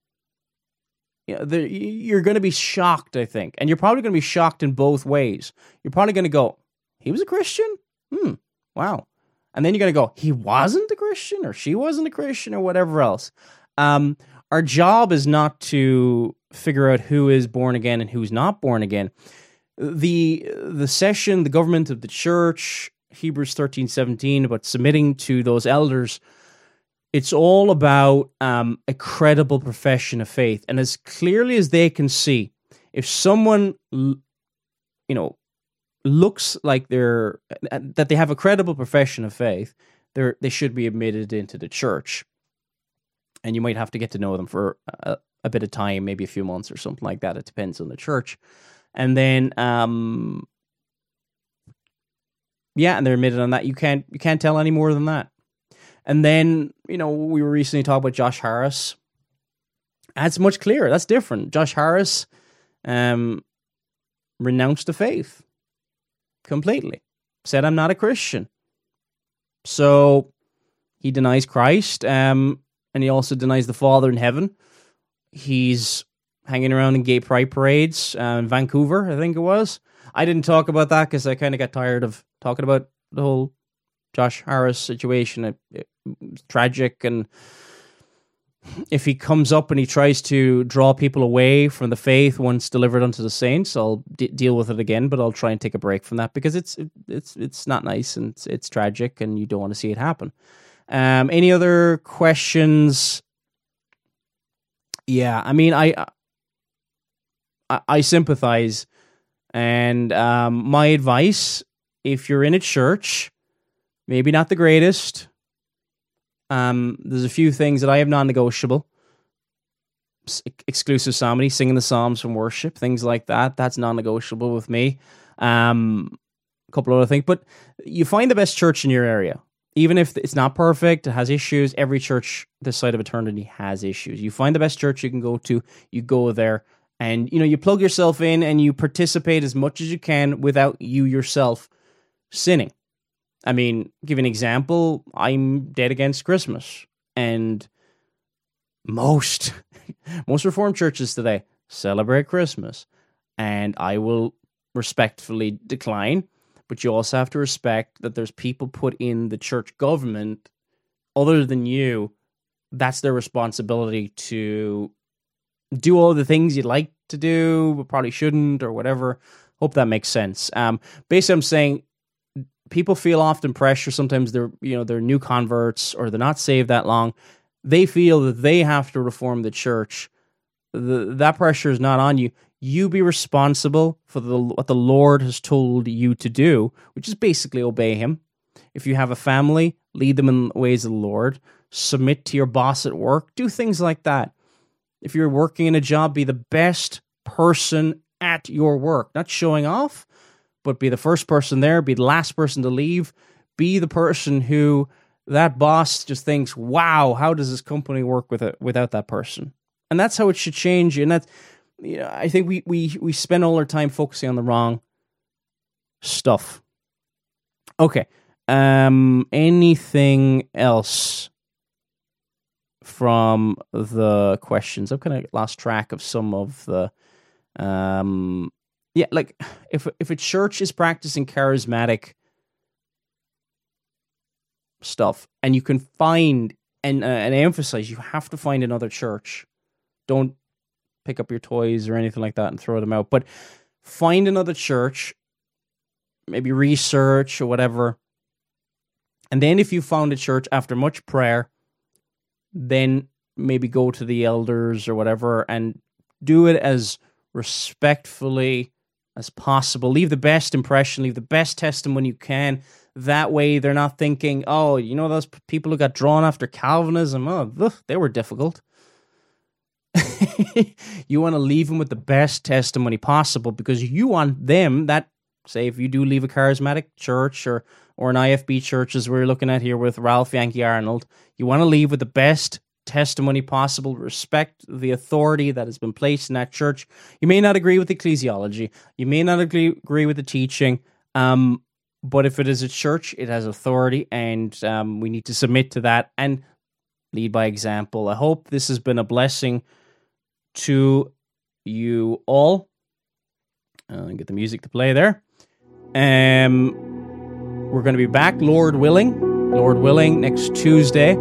You know, you're going to be shocked, I think. And you're probably going to be shocked in both ways. You're probably going to go, he was a Christian? Hmm. Wow. And then you're going to go, he wasn't a Christian or she wasn't a Christian or whatever else. Um, our job is not to figure out who is born again and who's not born again. The the session, the government of the church, Hebrews thirteen seventeen, about submitting to those elders, it's all about um, a credible profession of faith. And as clearly as they can see, if someone, you know, looks like they're that they have a credible profession of faith, they they should be admitted into the church, and you might have to get to know them for a, a bit of time, maybe a few months or something like that. It depends on the church, and then um, yeah, and they're admitted on that. You can't you can't tell any more than that. And then you know we were recently talking about Josh Harris. That's much clearer. That's different. Josh Harris um, renounced the faith. Completely. Said, I'm not a Christian. So he denies Christ, um, and he also denies the Father in heaven. He's hanging around in gay pride parades uh, in Vancouver, I think it was. I didn't talk about that because I kind of got tired of talking about the whole Josh Harris situation. It, it, it's tragic, and if he comes up and he tries to draw people away from the faith once delivered unto the saints, I'll d- deal with it again, but I'll try and take a break from that because it's it's it's not nice and it's, it's tragic, and you don't want to see it happen. Um, any other questions? Yeah, I mean, I I, I sympathize, and um, my advice, if you're in a church, maybe not the greatest. Um, there's a few things that I have non-negotiable. S- exclusive psalmody, singing the psalms from worship, things like that. That's non-negotiable with me. Um, a couple other things, but you find the best church in your area. Even if it's not perfect, it has issues. Every church this side of eternity has issues. You find the best church you can go to, you go there, and you know you plug yourself in and you participate as much as you can without you yourself sinning. I mean, give an example. I'm dead against Christmas, and most most Reformed churches today celebrate Christmas, and I will respectfully decline. But you also have to respect that there's people put in the church government other than you. That's their responsibility to do all the things you'd like to do, but probably shouldn't, or whatever. Hope that makes sense. Um, basically, I'm saying people feel often pressure. Sometimes they're, you know, they're new converts or they're not saved that long. They feel that they have to reform the church. The, that pressure is not on you. You be responsible for the, what the Lord has told you to do, which is basically obey Him. If you have a family, lead them in the ways of the Lord. Submit to your boss at work. Do things like that. If you're working in a job, be the best person at your work. Not showing off, but be the first person there, be the last person to leave, be the person who that boss just thinks, wow, how does this company work with it without that person? And that's how it should change. And that's, you know, I think we, we, we spend all our time focusing on the wrong stuff. Okay. Um, anything else from the questions. I've kind of lost track of some of the, um, yeah, like if if a church is practicing charismatic stuff, and you can find and uh, and emphasize, you have to find another church. Don't pick up your toys or anything like that and throw them out, but find another church, maybe research or whatever. And then if you found a church after much prayer, then maybe go to the elders or whatever and do it as respectfully as possible. Leave the best impression, leave the best testimony you can. That way they're not thinking, oh, you know, those people who got drawn after Calvinism, oh, ugh, they were difficult. You want to leave them with the best testimony possible, because you want them, that, say, if you do leave a charismatic church or or an I F B church, as we're looking at here with Ralph Yankee Arnold, you want to leave with the best testimony possible. Respect the authority that has been placed in that church. You may not agree with the ecclesiology. You may not agree, agree with the teaching. Um, but if it is a church, it has authority, and um, we need to submit to that and lead by example. I hope this has been a blessing to you all. Uh, get the music to play there. Um, we're going to be back, Lord willing, Lord willing, next Tuesday,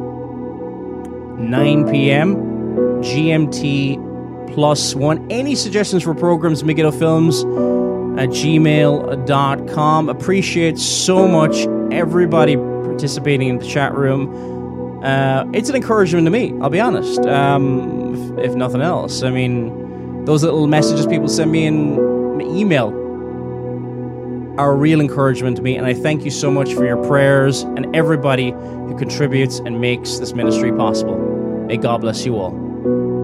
nine p.m. G M T plus one. Any suggestions for programs, Megiddo Films at gmail dot com. Appreciate so much everybody participating in the chat room. Uh, it's an encouragement to me, I'll be honest, um, if, if nothing else. I mean, those little messages people send me in email are a real encouragement to me, and I thank you so much for your prayers and everybody who contributes and makes this ministry possible. May God bless you all.